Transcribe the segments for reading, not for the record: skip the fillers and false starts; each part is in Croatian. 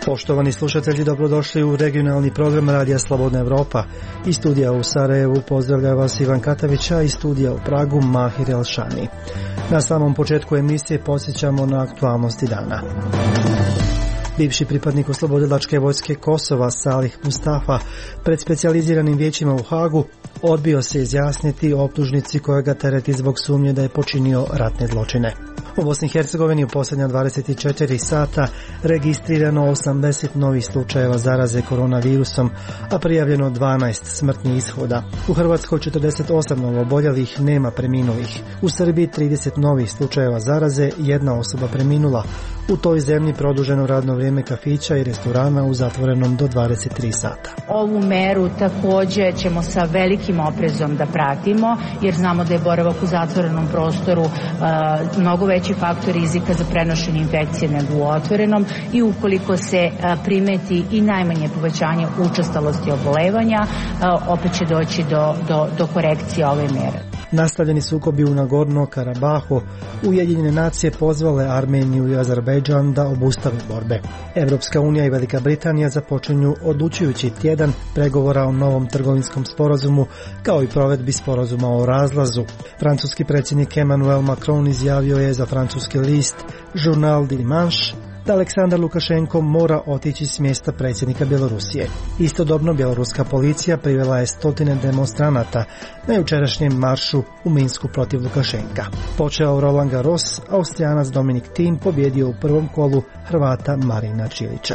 Poštovani slušatelji, dobrodošli u regionalni program Radija Slobodna Evropa. Iz studija u Sarajevu pozdravlja vas Ivan Katavića, iz studija u Pragu Mahir Elšani. Na samom početku emisije podsjećamo na aktualnosti dana. Bivši pripadnik Oslobodilačke vojske Kosova Salih Mustafa pred specijaliziranim vijećima u Hagu odbio se izjasniti o optužnici koja ga tereti zbog sumnje da je počinio ratne zločine. U Bosni i Hercegovini u posljednja 24 sata registrirano 80 novih slučajeva zaraze koronavirusom, a prijavljeno 12 smrtnih ishoda. U Hrvatskoj 48 novooboljelih, nema preminulih. U Srbiji 30 novih slučajeva zaraze, jedna osoba preminula. U toj zemlji produženo radno vrijeme kafića i restorana u zatvorenom do 23 sata. Ovu meru također ćemo sa velikim oprezom da pratimo, jer znamo da je boravak u zatvorenom prostoru mnogo veći faktor rizika za prenošenje infekcije nego u otvorenom, i ukoliko se primeti i najmanje povećanje učestalosti obolevanja, opet će doći do korekcije ove mere. Nastavljeni sukobi u Nagorno-Karabahu, Ujedinjene nacije pozvale Armeniju i Azerbejdžan da obustave borbe. Evropska unija i Velika Britanija započinju odlučujući tjedan pregovora o novom trgovinskom sporazumu, kao i provedbi sporazuma o razlazu. Francuski predsjednik Emmanuel Macron izjavio je za francuski list Journal du Dimanche da Aleksandar Lukašenko mora otići s mjesta predsjednika Bjelorusije. Istodobno bjeloruska policija privela je stotine demonstranata na jučerašnjem maršu u Minsku protiv Lukašenka. Počeo Roland Garros, Austrijanac Dominik Thiem pobjedio u prvom kolu Hrvata Marina Čilića.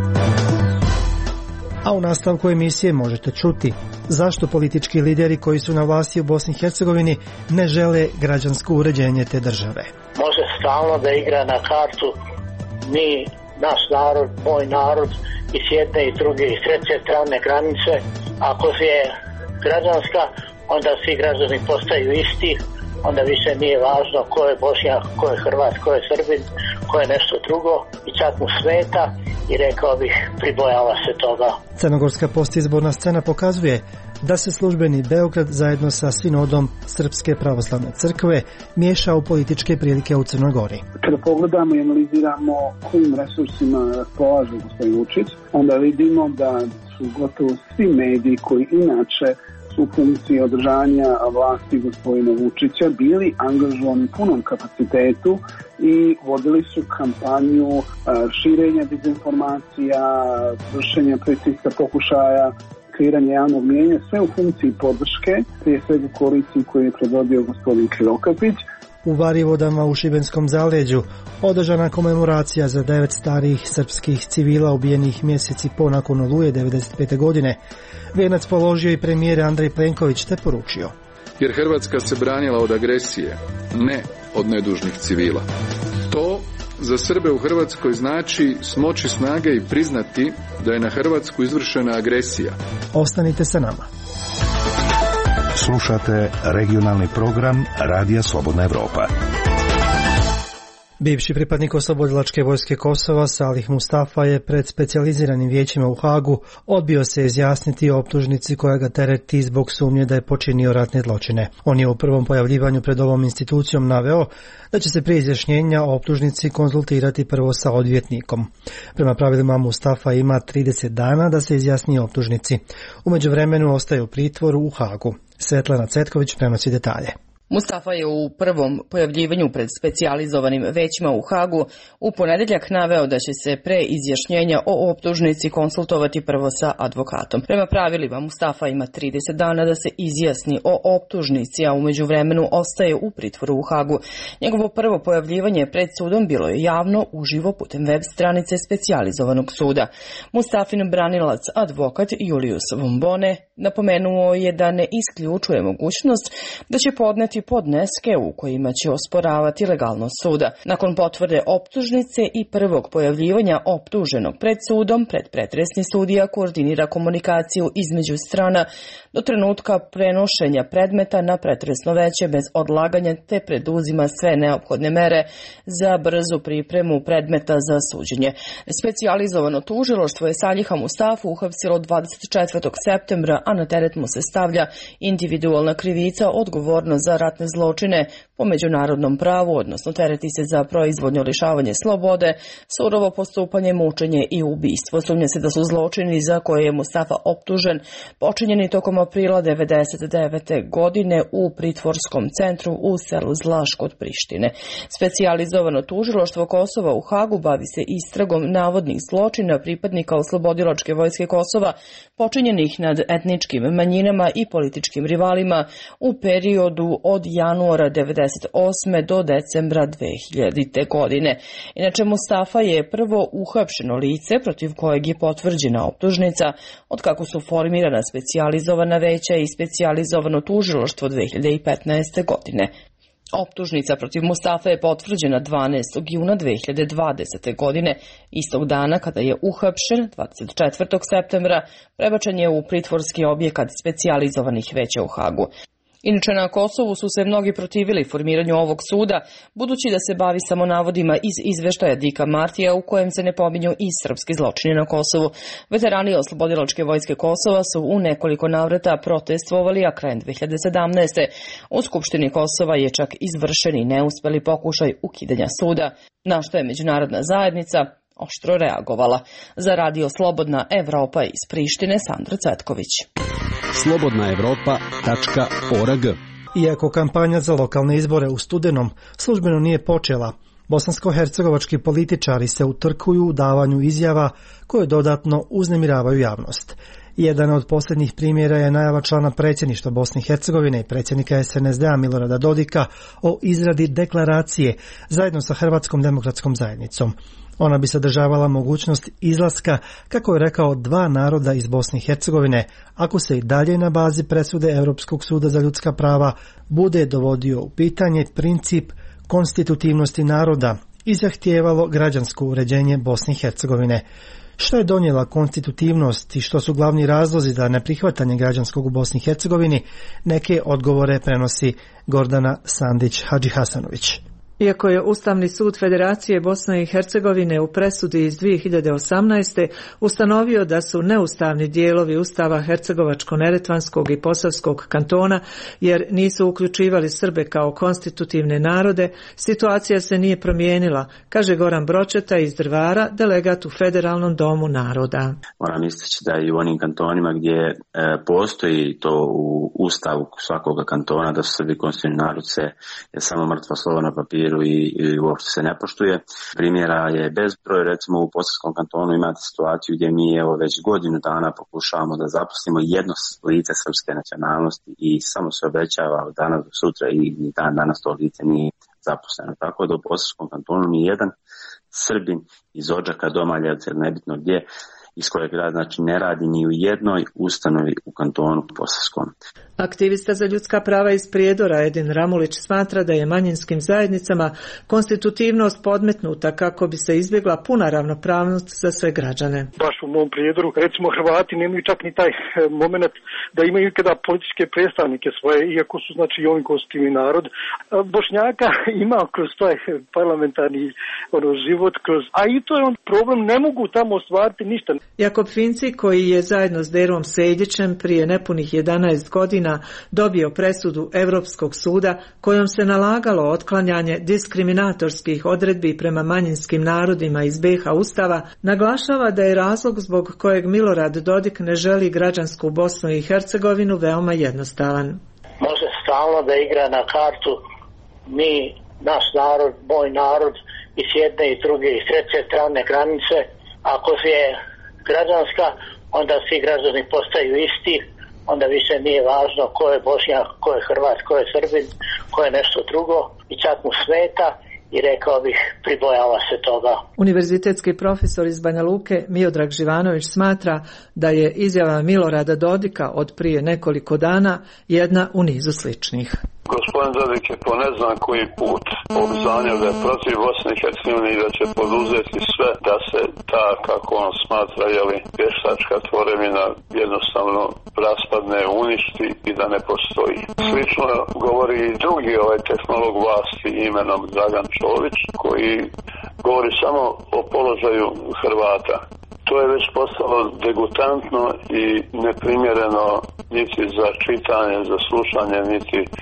A u nastavku emisije možete čuti zašto politički lideri koji su na vlasti u Bosni i Hercegovini ne žele građansko uređenje te države. Može stalno da igra na kartu mi, naš narod, moj narod, i s jedne i druge i s treće strane granice. Ako je građanska, onda svi građani postaju isti, onda više nije važno ko je Bošnjak, ko je Hrvat, ko je Srbin, ko je nešto drugo, i čak mu smeta i rekao bih pribojava se toga. Crnogorska postizborna scena pokazuje da se službeni Beograd zajedno sa sinodom Srpske pravoslavne crkve miješa u političke prilike u Crnoj Gori. Kada pogledamo i analiziramo kojim resursima raspolaže gospodin Vučić, onda vidimo da su gotovo svi mediji koji inače su u funkciji održanja vlasti gospodina Vučića bili angažovani u punom kapacitetu i vodili su kampanju širenja dezinformacija, vršenja pritiska, pokušaja kreiranje javnog mnijenja, sve u funkciji podrške, prije svega koaliciji koju je predvodio gospodin Krivokapić. U Varivodama u Šibenskom zaleđu održana komemoracija za 9 starijih srpskih civila ubijenih mjeseci po nakon Oluje 1995. godine. Vijenac položio i premijer Andrej Plenković te poručio: jer Hrvatska se branila od agresije, ne od nedužnih civila. To za Srbe u Hrvatskoj znači smoći snage i priznati da je na Hrvatsku izvršena agresija. Ostanite sa nama. Slušate regionalni program Radija Slobodna Evropa. Bivši pripadnik Oslobodilačke vojske Kosova Salih Mustafa je pred specijaliziranim vijećima u Hagu odbio se izjasniti o optužnici koja ga tereti zbog sumnje da je počinio ratne zločine. On je u prvom pojavljivanju pred ovom institucijom naveo da će se prije izjašnjenja o optužnici konzultirati prvo sa odvjetnikom. Prema pravilima Mustafa ima 30 dana da se izjasni o optužnici. U međuvremenu ostaje u pritvoru u Hagu. Svetlana Cetković prenosi detalje. Mustafa je u prvom pojavljivanju pred specijalizovanim većima u Hagu u ponedjeljak naveo da će se pre izjašnjenja o optužnici konsultovati prvo sa advokatom. Prema pravilima Mustafa ima 30 dana da se izjasni o optužnici, a u međuvremenu ostaje u pritvoru u Hagu. Njegovo prvo pojavljivanje pred sudom bilo je javno, uživo putem web stranice specijalizovanog suda. Mustafin branilac advokat Julius Vombone napomenuo je da ne isključuje mogućnost da će podneti podneske u kojima će osporavati legalnost suda. Nakon potvrde optužnice i prvog pojavljivanja optuženog pred sudom, predpretresni sudija koordinira komunikaciju između strana do trenutka prenošenja predmeta na pretresno veće bez odlaganja te preduzima sve neophodne mere za brzu pripremu predmeta za suđenje. Specijalizovano tužilaštvo je Saliha Mustafu uhapsilo 24. septembra, a na teret mu se stavlja individualna krivica, odgovornost za ratne zločine po međunarodnom pravu, odnosno tereti se za proizvodnjo, lišavanje slobode, surovo postupanje, mučenje i ubistvo. Sumnja se da su zločini za koje je Mustafa optužen počinjeni tokom aprila 1999. godine u pritvorskom centru u selu Zlaš kod Prištine. Specijalizovano tužilaštvo Kosova u Hagu bavi se istragom navodnih zločina pripadnika Oslobodilačke vojske Kosova počinjenih nad etničkim manjinama i političkim rivalima u periodu od januara 1998. do decembra 2000. godine. Inače, Mustafa je prvo uhapšeno lice protiv kojeg je potvrđena optužnica od kako su formirana specijalizovana veća i specijalizovano tužilaštvo 2015. godine. Optužnica protiv Mustafa je potvrđena 12. juna 2020. godine. Istog dana kada je uhapšen, 24. septembra, prebačen je u pritvorski objekat specijalizovanih veća u Hagu. Inače, na Kosovu su se mnogi protivili formiranju ovog suda, budući da se bavi samo navodima iz izveštaja Dika Martija u kojem se ne pominju i srpski zločini na Kosovu. Veterani Oslobodilačke vojske Kosova su u nekoliko navrata protestovali, a krajem 2017. u Skupštini Kosova je čak izvršen i neuspeli pokušaj ukidanja suda, na što je međunarodna zajednica oštro reagovala. Za Radio Slobodna Evropa iz Prištine, Sandra Cvetković. slobodnaevropa.org. Iako kampanja za lokalne izbore u studenom službeno nije počela, bosansko-hercegovački političari se utrkuju u davanju izjava koje dodatno uznemiravaju javnost. Jedan od posljednjih primjera je najava člana predsjedništva Bosne i Hercegovine i predsjednika SNSD-a Milorada Dodika o izradi deklaracije zajedno sa Hrvatskom demokratskom zajednicom. Ona bi sadržavala mogućnost izlaska, kako je rekao, dva naroda iz Bosne i Hercegovine, ako se i dalje na bazi presude Europskog suda za ljudska prava bude dovodio u pitanje princip konstitutivnosti naroda i zahtijevalo građansko uređenje Bosne i Hercegovine. Što je donijela konstitutivnost i što su glavni razlozi za neprihvatanje građanskog u Bosni i Hercegovini, neke odgovore prenosi Gordana Sandić-Hadžihasanović. Iako je Ustavni sud Federacije Bosne i Hercegovine u presudi iz 2018. ustanovio da su neustavni dijelovi Ustava Hercegovačko-Neretvanskog i Posavskog kantona jer nisu uključivali Srbe kao konstitutivne narode, situacija se nije promijenila, kaže Goran Bročeta iz Drvara, delegat u Federalnom domu naroda. Moram istaći da i u onim kantonima gdje postoji to u Ustavu svakoga kantona da su Srbi konstitutivni narod je samo mrtvo slovo na papiru i uopće se ne poštuje. Primjera je bezbroj, recimo u Posavskom kantonu imate situaciju gdje mi već godinu dana pokušavamo da zaposlimo jedno lice srpske nacionalnosti i samo se obećava od danas do sutra i ni dan danas to lice nije zaposleno. Tako da u Posavskom kantonu ni jedan Srbin iz Odžaka, Domaljevca ili nebitno gdje iz kojeg grad ne radi ni u jednoj ustanovi u kantonu Posavskom. Aktivista za ljudska prava iz Prijedora Edin Ramulić smatra da je manjinskim zajednicama konstitutivnost podmetnuta kako bi se izbjegla puna ravnopravnost za sve građane. Baš u mom Prijedoru, recimo, Hrvati nemaju čak ni taj moment da imaju kada političke predstavnike svoje, iako su i oni konstitutivni narod. Bošnjaka ima kroz taj parlamentarni život, a i to je problem, ne mogu tamo ostvariti ništa. Jakob Finci, koji je zajedno s Derom Sejdićem prije nepunih 11 godina dobio presudu Europskog suda kojom se nalagalo otklanjanje diskriminatorskih odredbi prema manjinskim narodima iz BiH Ustava, naglašava da je razlog zbog kojeg Milorad Dodik ne želi građansku Bosnu i Hercegovinu veoma jednostavan. Može stalno da igra na kartu mi, naš narod, moj narod i s jedne i druge i treće strane granice. Ako je građanska, onda svi građani postaju isti, onda više nije važno ko je Bošnjak, ko je Hrvat, ko je Srbin, ko je nešto drugo i čak mu smeta i rekao bih pribojava se toga. Univerzitetski profesor iz Banja Luke Miodrag Živanović smatra da je izjava Milorada Dodika od prije nekoliko dana jedna u nizu sličnih. Gospodin Dodik je po ne znam koji put obznanio da je protiv Bosne i Hercegovine i da će poduzeti sve da se ta, kako on smatra, pještačka tvorevina jednostavno raspadne, uništi i da ne postoji. Slično govori i drugi tehnolog vlasti imenom Dragan Čović, koji govori samo o položaju Hrvata. To je već postalo degutantno i neprimjereno niti za čitanje, za slušanje, niti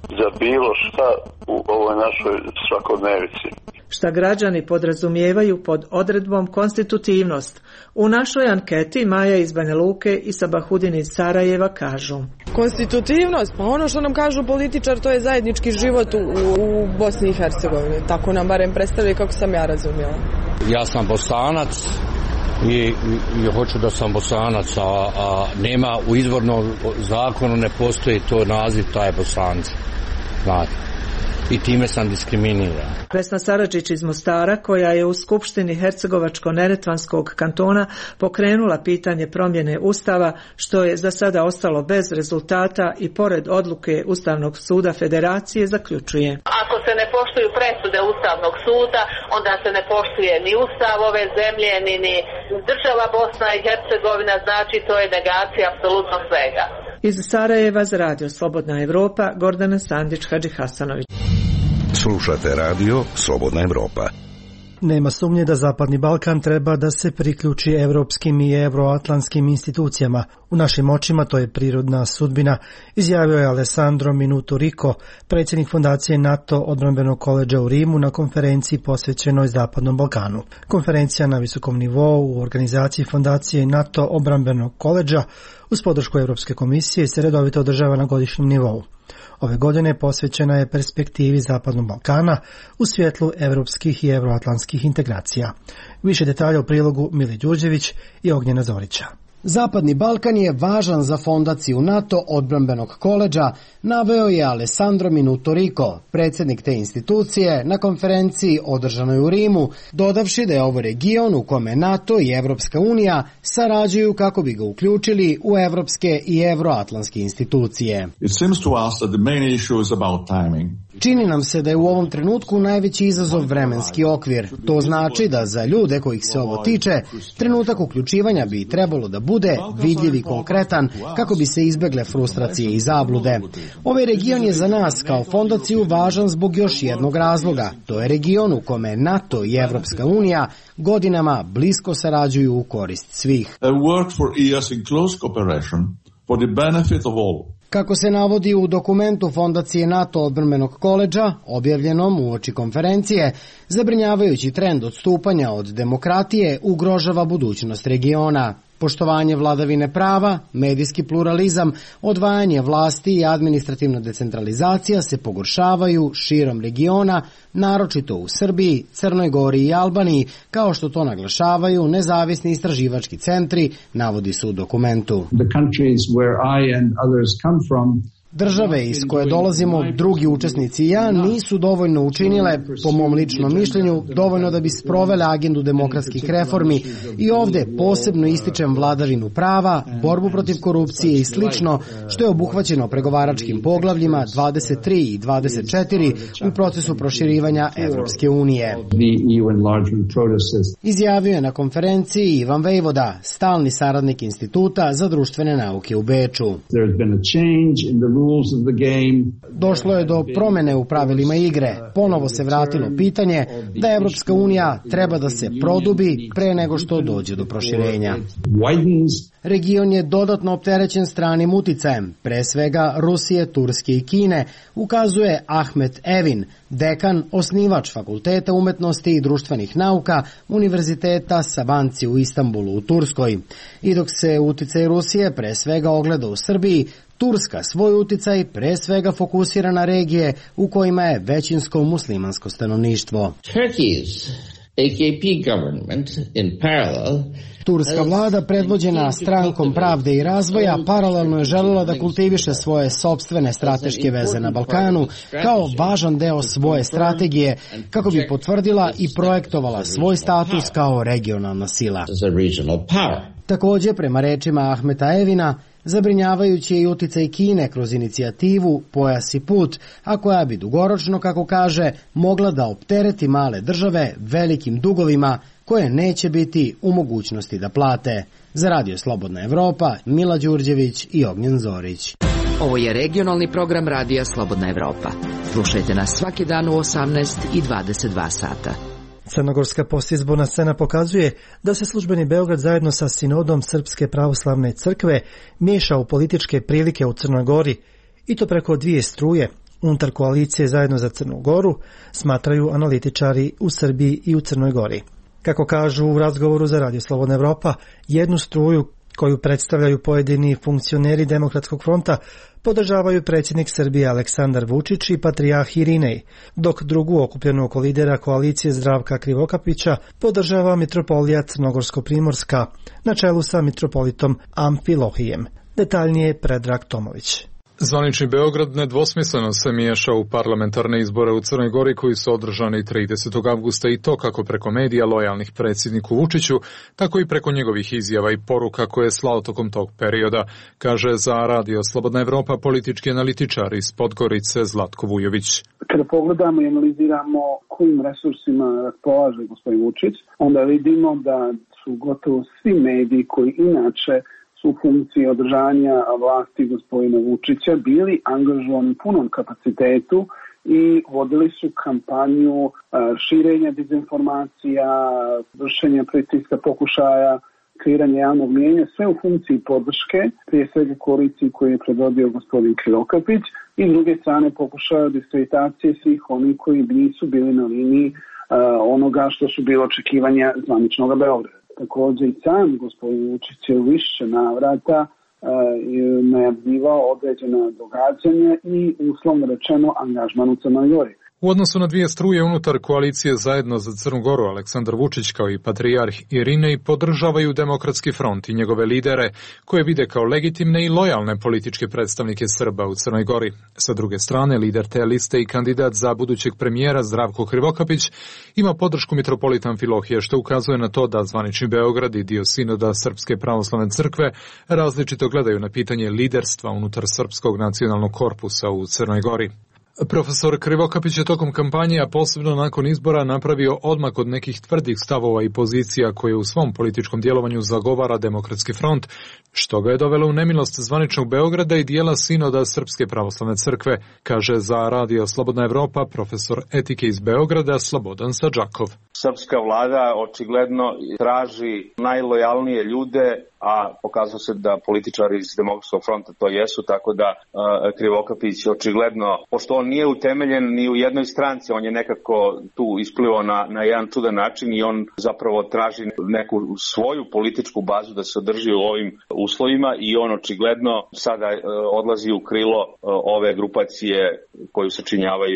za bilo šta u ovoj našoj svakodnevici. Šta građani podrazumijevaju pod odredbom konstitutivnost? U našoj anketi Maja iz Banja Luke i Sabahudin iz Sarajeva kažu. Konstitutivnost, pa ono što nam kažu političar, to je zajednički život u Bosni i Hercegovini. Tako nam barem predstavljaju kako sam ja razumjela. Ja sam Bosanac i hoću da sam Bosanac, a nema u izvornom zakonu ne postoji to naziv, taj Bosanci. Znate. I time sam diskriminiran. Vesna Saradžić iz Mostara, koja je u Skupštini Hercegovačko-neretvanskog kantona pokrenula pitanje promjene Ustava, što je za sada ostalo bez rezultata i pored odluke Ustavnog suda Federacije, zaključuje. Ako se ne poštuju presude Ustavnog suda, onda se ne poštuje ni Ustav ove zemlje, ni država Bosna i Hercegovina, znači to je negacija apsolutno svega. Iz Sarajeva za Radio Slobodna Evropa, Gordana Sandić-Hadžihasanović. Slušate radio Slobodna Evropa. Nema sumnje da Zapadni Balkan treba da se priključi evropskim i euroatlantskim institucijama. U našim očima to je prirodna sudbina, izjavio je Alessandro Minuto Rico, predsjednik fondacije NATO odbrambenog koledža u Rimu na konferenciji posvećenoj Zapadnom Balkanu. Konferencija na visokom nivou u organizaciji fondacije NATO odbrambenog koledža uz podršku Europske komisije se redovito održava na godišnjem nivou. Ove godine posvećena je perspektivi Zapadnog Balkana u svjetlu evropskih i euroatlantskih integracija. Više detalja u prilogu Mili Đurđević i Ognjena Zorića. Zapadni Balkan je važan za fondaciju NATO odbrambenog koledža, naveo je Alessandro Minuto Rico, predsjednik te institucije, na konferenciji održanoj u Rimu, dodavši da je ovo region u kome NATO i Evropska unija sarađuju kako bi ga uključili u evropske i euroatlantske institucije. Čini nam se da je u ovom trenutku najveći izazov vremenski okvir. To znači da za ljude kojih se ovo tiče, trenutak uključivanja bi trebalo da bude vidljiv i konkretan kako bi se izbegle frustracije i zablude. Ovaj region je za nas kao fondaciju važan zbog još jednog razloga. To je region u kome NATO i Evropska unija godinama blisko sarađuju u korist svih. Kako se navodi u dokumentu Fondacije NATO odbrambenog koledža, objavljenom uoči konferencije, zabrinjavajući trend odstupanja od demokratije ugrožava budućnost regiona. Poštovanje vladavine prava, medijski pluralizam, odvajanje vlasti i administrativna decentralizacija se pogoršavaju širom regiona, naročito u Srbiji, Crnoj Gori i Albaniji, kao što to naglašavaju nezavisni istraživački centri, navodi se u dokumentu. Države iz koje dolazimo, drugi učesnici i ja, nisu dovoljno učinile, po mom ličnom mišljenju, dovoljno da bi sprovele agendu demokratskih reformi i ovdje posebno ističem vladavinu prava, borbu protiv korupcije i slično, što je obuhvaćeno pregovaračkim poglavljima 23 i 24 u procesu proširivanja Evropske unije. Izjavio je na konferenciji Ivan Vejvoda, stalni saradnik Instituta za društvene nauke u Beču. Došlo je do promjene u pravilima igre. Ponovo se vratilo pitanje da Evropska unija treba da se produbi pre nego što dođe do proširenja. Region je dodatno opterećen stranim uticajem, pre svega Rusije, Turske i Kine, ukazuje Ahmet Evin, dekan, osnivač Fakulteta umetnosti i društvenih nauka Univerziteta Sabanci u Istanbulu u Turskoj. I dok se uticaj Rusije pre svega ogleda u Srbiji, Turska svoj uticaj pre svega fokusira na regije u kojima je većinsko muslimansko stanovništvo. Turska vlada, predvođena Strankom pravde i razvoja, paralelno je željela da kultiviše svoje sopstvene strateške veze na Balkanu kao važan deo svoje strategije, kako bi potvrdila i projektovala svoj status kao regionalna sila. Također, prema rečima Ahmeta Evina, zabrinjavajući je i uticaj Kine kroz inicijativu Pojas i put, a koja bi dugoročno, kako kaže, mogla da optereti male države velikim dugovima koje neće biti u mogućnosti da plate. Za Radio Slobodna Evropa, Mila Đurđević i Ognjen Zorić. Ovo je regionalni program Radija Slobodna Evropa. Slušajte nas svaki dan u 18 i 22 sata. Crnogorska postizborna scena pokazuje da se službeni Beograd zajedno sa sinodom Srpske pravoslavne crkve miješa u političke prilike u Crnoj Gori, i to preko dvije struje, unutar koalicije Zajedno za Crnu Goru, smatraju analitičari u Srbiji i u Crnoj Gori. Kako kažu u razgovoru za Radio Slobodna Evropa, jednu struju koju predstavljaju pojedini funkcioneri Demokratskog fronta podržavaju predsjednik Srbije Aleksandar Vučić i patrijarh Irinej, dok drugu okupljenu oko lidera koalicije Zdravka Krivokapića podržava mitropolija Crnogorsko-Primorska na čelu sa mitropolitom Amfilohijem. Detaljnije Predrag Tomović. Zvanični Beograd nedvosmisleno se miješa u parlamentarne izbore u Crnoj Gori koji su održani 30. avgusta i to kako preko medija lojalnih predsjedniku Vučiću, tako i preko njegovih izjava i poruka koje je slao tokom tog perioda, kaže za Radio Slobodna Evropa politički analitičar iz Podgorice Zlatko Vujović. Kada pogledamo i analiziramo kojim resursima raspolaže gospodin Vučić, onda vidimo da su gotovo svi mediji koji inače su u funkciji održanja vlasti gospodina Vučića bili angažovani u punom kapacitetu i vodili su kampanju širenja dezinformacija, vršenja pritiska, pokušaja kreiranja javnog mnijenja, sve u funkciji podrške, prije svega koaliciji koju je predvodio gospodin Krivokapić i s druge strane pokušaja diskreditacije svih onih koji nisu bili na liniji onoga što su bilo očekivanja zvaničnog Beograda. Također i sam gospodin Vučić je u više navrata najavljivao određena događanja i uslovno rečeno angažman u Crnoj Gori. U odnosu na dvije struje unutar koalicije Zajedno za Crnu Goru, Aleksandar Vučić kao i patrijarh Irinej podržavaju Demokratski front i njegove lidere, koje vide kao legitimne i lojalne političke predstavnike Srba u Crnoj Gori. Sa druge strane, lider te liste i kandidat za budućeg premijera Zdravko Krivokapić ima podršku mitropolita Amfilohije, što ukazuje na to da zvanični Beograd i dio sinoda Srpske pravoslavne crkve različito gledaju na pitanje liderstva unutar Srpskog nacionalnog korpusa u Crnoj Gori. Profesor Krivokapić je tokom kampanje, a posebno nakon izbora, napravio odmak od nekih tvrdih stavova i pozicija koje u svom političkom djelovanju zagovara Demokratski front, što ga je dovelo u nemilost zvaničnog Beograda i dijela sinoda Srpske pravoslavne crkve, kaže za Radio Slobodna Evropa profesor etike iz Beograda Slobodan Sadžakov. Srpska vlada očigledno traži najlojalnije ljude, a pokazalo se da političari iz Demokratskog fronta to jesu, tako da Krivokapić očigledno, pošto on nije utemeljen ni u jednoj stranci, on je nekako tu isplivao na jedan čudan način i on zapravo traži neku svoju političku bazu da se održi u ovim uslovima i on očigledno sada odlazi u krilo ove grupacije koju sačinjavaju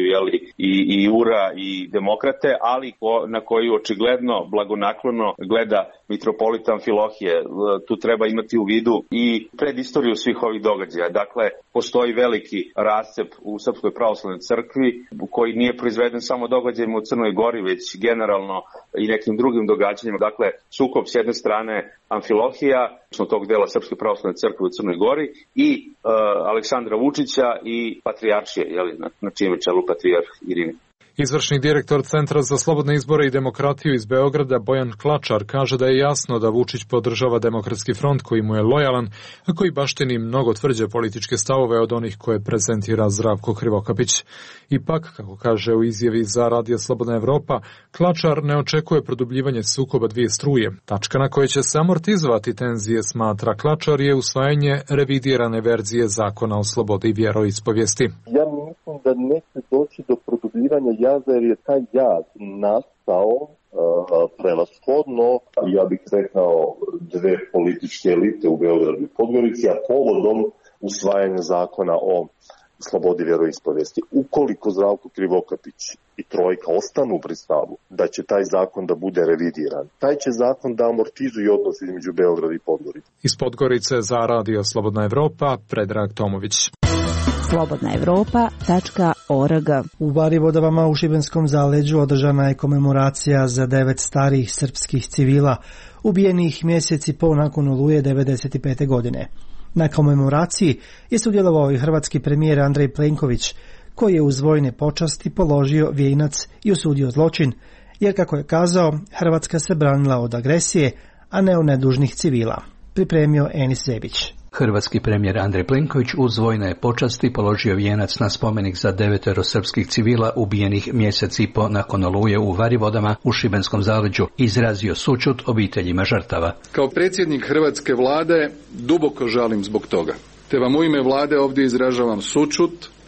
i URA i Demokrate, ali na koju očigledno blagonaklono gleda mitropolita Amfilohije. Tu treba imati u vidu i predistoriju svih ovih događaja. Dakle, postoji veliki rascep u Srpskoj pravoslavnoj crkvi koji nije proizveden samo događajima u Crnoj Gori, već generalno i nekim drugim događanjima. Dakle, sukob s jedne strane Amfilohija, tog dela Srpske pravoslavne crkve u Crnoj Gori i Aleksandra Vučića i patrijaršije, na čijem je čelu patrijarh Irinej. Izvršni direktor Centra za slobodne izbore i demokratiju iz Beograda Bojan Klačar kaže da je jasno da Vučić podržava Demokratski front koji mu je lojalan, a koji baštini mnogo tvrđe političke stavove od onih koje prezentira Zdravko Krivokapić. Ipak, kako kaže u izjavi za Radio Slobodna Evropa, Klačar ne očekuje produbljivanje sukoba dvije struje. Tačka na kojoj će se amortizovati tenzije, smatra Klačar, je usvajanje revidirane verzije zakona o slobodi i vjeroispovijesti. Ja mislim da neće doći do produbljivanja jaza jer je taj jaz nastao prevashodno, ja bih rekao, dve političke elite u Beogradu i Podgorici, a povodom usvajanja zakona o slobodi vjeroispovijesti. Ukoliko Zdravko Krivokapić i trojka ostanu pri stavu da će taj zakon da bude revidiran, taj će zakon da amortizuje odnos između Beograda i Podgorice. Iz Podgorice za Radio Slobodna Evropa, Predrag Tomović. slobodnaevropa.org. U Varivodovama u Šibenskom zaleđu održana je komemoracija za 9 starijih srpskih civila ubijenih mjeseci po nakon Oluje 1995. godine. Na komemoraciji je sudjelovao i hrvatski premijer Andrej Plenković, koji je uz vojne počasti položio vijenac i osudio zločin, jer kako je kazao, Hrvatska se branila od agresije, a ne od nedužnih civila. Pripremio Enis Zebić. Hrvatski premijer Andrej Plenković uz vojne počasti položio vijenac na spomenik za 9 srpskih civila ubijenih mjesec i po nakon Oluje u Varivodama u Šibenskom zaleđu, izrazio sućut obiteljima žrtava. Kao predsjednik hrvatske vlade duboko žalim zbog toga, te vam u ime vlade ovdje izražavam sućut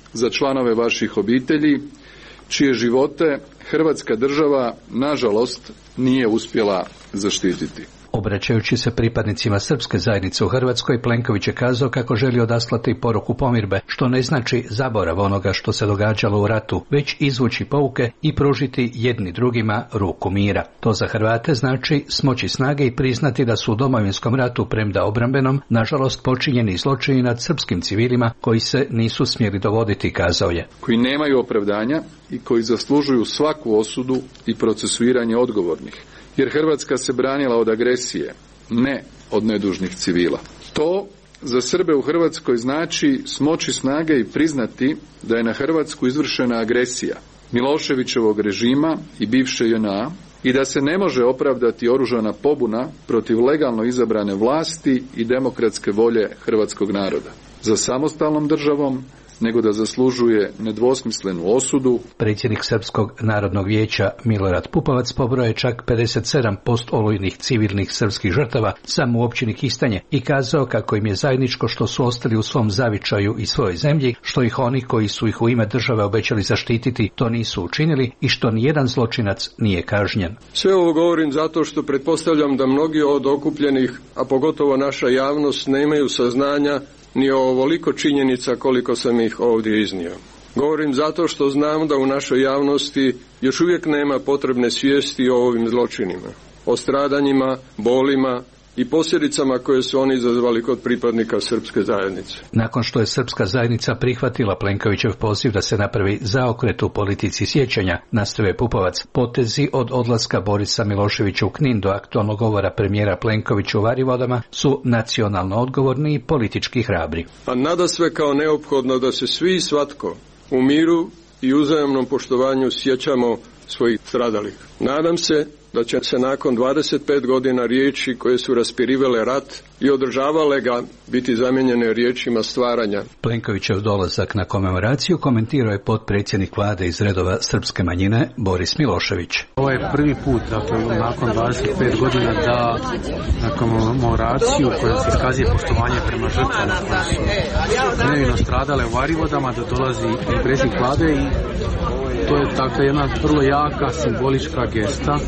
za članove vaših obitelji, čije živote Hrvatska država, nažalost, nije uspjela zaštititi. Obraćajući se pripadnicima srpske zajednice u Hrvatskoj, Plenković je kazao kako želi odaslati poruku pomirbe, što ne znači zaborav onoga što se događalo u ratu, već izvući pouke i pružiti jedni drugima ruku mira. To za Hrvate znači smoći snage i priznati da su u Domovinskom ratu, premda obrambenom, nažalost počinjeni zločini nad srpskim civilima koji se nisu smjeli dogoditi, kazao je. Koji nemaju opravdanja i koji zaslužuju svaku osudu i procesuiranje odgovornih. Jer Hrvatska se branila od agresije, ne od nedužnih civila. To za Srbe u Hrvatskoj znači smoći snage i priznati da je na Hrvatsku izvršena agresija Miloševićevog režima i bivše JNA i da se ne može opravdati oružana pobuna protiv legalno izabrane vlasti i demokratske volje hrvatskog naroda. Za samostalnom državom, nego da zaslužuje nedvosmislenu osudu. Predsjednik Srpskog narodnog vijeća Milorad Pupovac pobrojao je čak 57 postolojnih civilnih srpskih žrtava samo u općini Kistanje i kazao kako im je zajedničko što su ostali u svom zavičaju i svojoj zemlji, što ih oni koji su ih u ime države obećali zaštititi to nisu učinili i što nijedan zločinac nije kažnjen. Sve ovo govorim zato što pretpostavljam da mnogi od okupljenih, a pogotovo naša javnost, nemaju saznanja ni o ovoliko činjenica koliko sam ih ovdje iznio. Govorim zato što znam da u našoj javnosti još uvijek nema potrebne svijesti o ovim zločinima, o stradanjima, bolima i posljedicama koje su oni izazvali kod pripadnika srpske zajednice. Nakon što je srpska zajednica prihvatila Plenkovićev poziv da se napravi zaokret u politici sjećanja, nastavio Pupovac, potezi od odlaska Borisa Miloševića u Knin do aktualnog govora premijera Plenkovića u Varivodama su nacionalno odgovorni i politički hrabri. A nadasve kao neophodno da se svi i svatko u miru i uzajamnom poštovanju sjećamo svojih stradalih. Nadam se da će se nakon 25 godina riječi koje su raspirivale rat i održavale ga biti zamijenjene riječima stvaranja. Plenkovićev dolazak na komemoraciju komentirao je potpredsjednik vlade iz redova srpske manjine Boris Milošević. Ovo je prvi put, dakle, nakon 25 godina da na komemoraciju koja se iskazuje poštovanje prema žrtvama koje su nevino stradale u Varivodama, da dolazi i predsjednik vlade i to je dakle jedna vrlo jaka simbolička gesta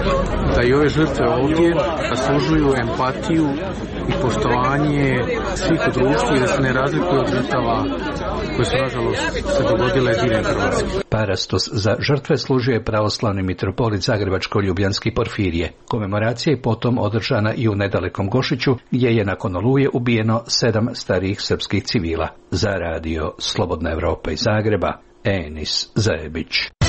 da i ove žrtve ovdje zaslužuju empatiju i poštovanje svih u društvu i da se ne razlikuju od žrtava koje su nažalost se dogodile diljem Hrvatske. Parastos za žrtve služio je pravoslavni mitropolit Zagrebačko-Ljubljanski Porfirije. Komemoracija je potom održana i u nedalekom Gošiću gdje je nakon Oluje ubijeno 7 starijih srpskih civila. Za radio Slobodna Evropa iz Zagreba, Enis Zajebić.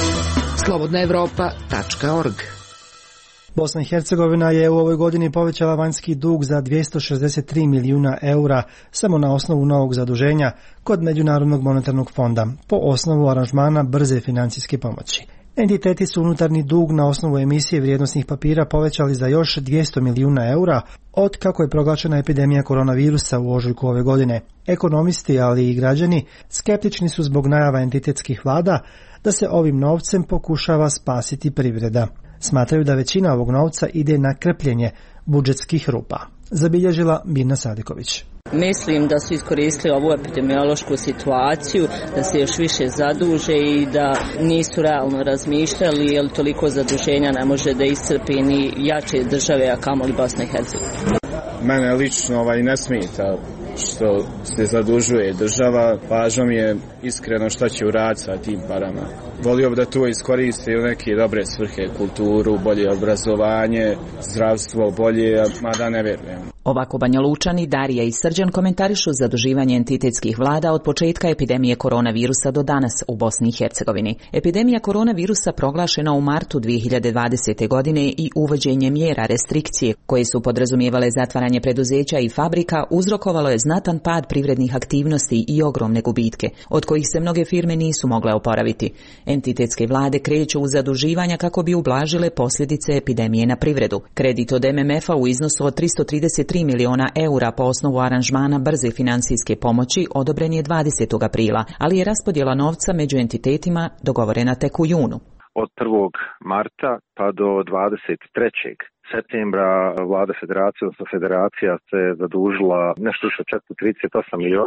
Slobodnaevropa.org. Bosna i Hercegovina je u ovoj godini povećala vanjski dug za 263 milijuna eura samo na osnovu novog zaduženja kod Međunarodnog monetarnog fonda po osnovu aranžmana brze financijske pomoći. Entiteti su unutarnji dug na osnovu emisije vrijednosnih papira povećali za još 200 milijuna eura od kako je proglašena epidemija koronavirusa u ožujku ove godine. Ekonomisti, ali i građani, skeptični su zbog najava entitetskih vlada da se ovim novcem pokušava spasiti privreda. Smatraju da većina ovog novca ide na krpljenje budžetskih rupa. Zabilježila Mirna Sadiković. Mislim da su iskoristili ovu epidemiološku situaciju, da se još više zaduže i da nisu realno razmišljali, jer toliko zaduženja ne može da iscrpi ni jače države, a kamoli Bosna i Hercegovina. Mene lično ne smeta što se zadužuje država, važno mi je iskreno šta će uraditi sa tim parama. Volio bi da to iskoriste u neke dobre svrhe, kulturu, bolje obrazovanje, zdravstvo bolje, mada ne vjerujem. Ovako Banja Lučani, Darija i Srđan komentarišu zaduživanje entitetskih vlada od početka epidemije koronavirusa do danas u Bosni i Hercegovini. Epidemija koronavirusa proglašena u martu 2020. godine i uvođenje mjera restrikcije koje su podrazumijevale zatvaranje preduzeća i fabrika uzrokovalo je znatan pad privrednih aktivnosti i ogromne gubitke, od kojih se mnoge firme nisu mogle oporaviti. Entitetske vlade kreću u zaduživanja kako bi ublažile posljedice epidemije na privredu. Kredit od MMF-a u iznosu od 333 miliona eura po osnovu aranžmana brze financijske pomoći odobren je 20. aprila, ali je raspodjela novca među entitetima dogovorena tek u junu. Od 1. marta pa do 23. septembra vlada federacije, odnosno federacija se zadužila nešto više od 438 miliona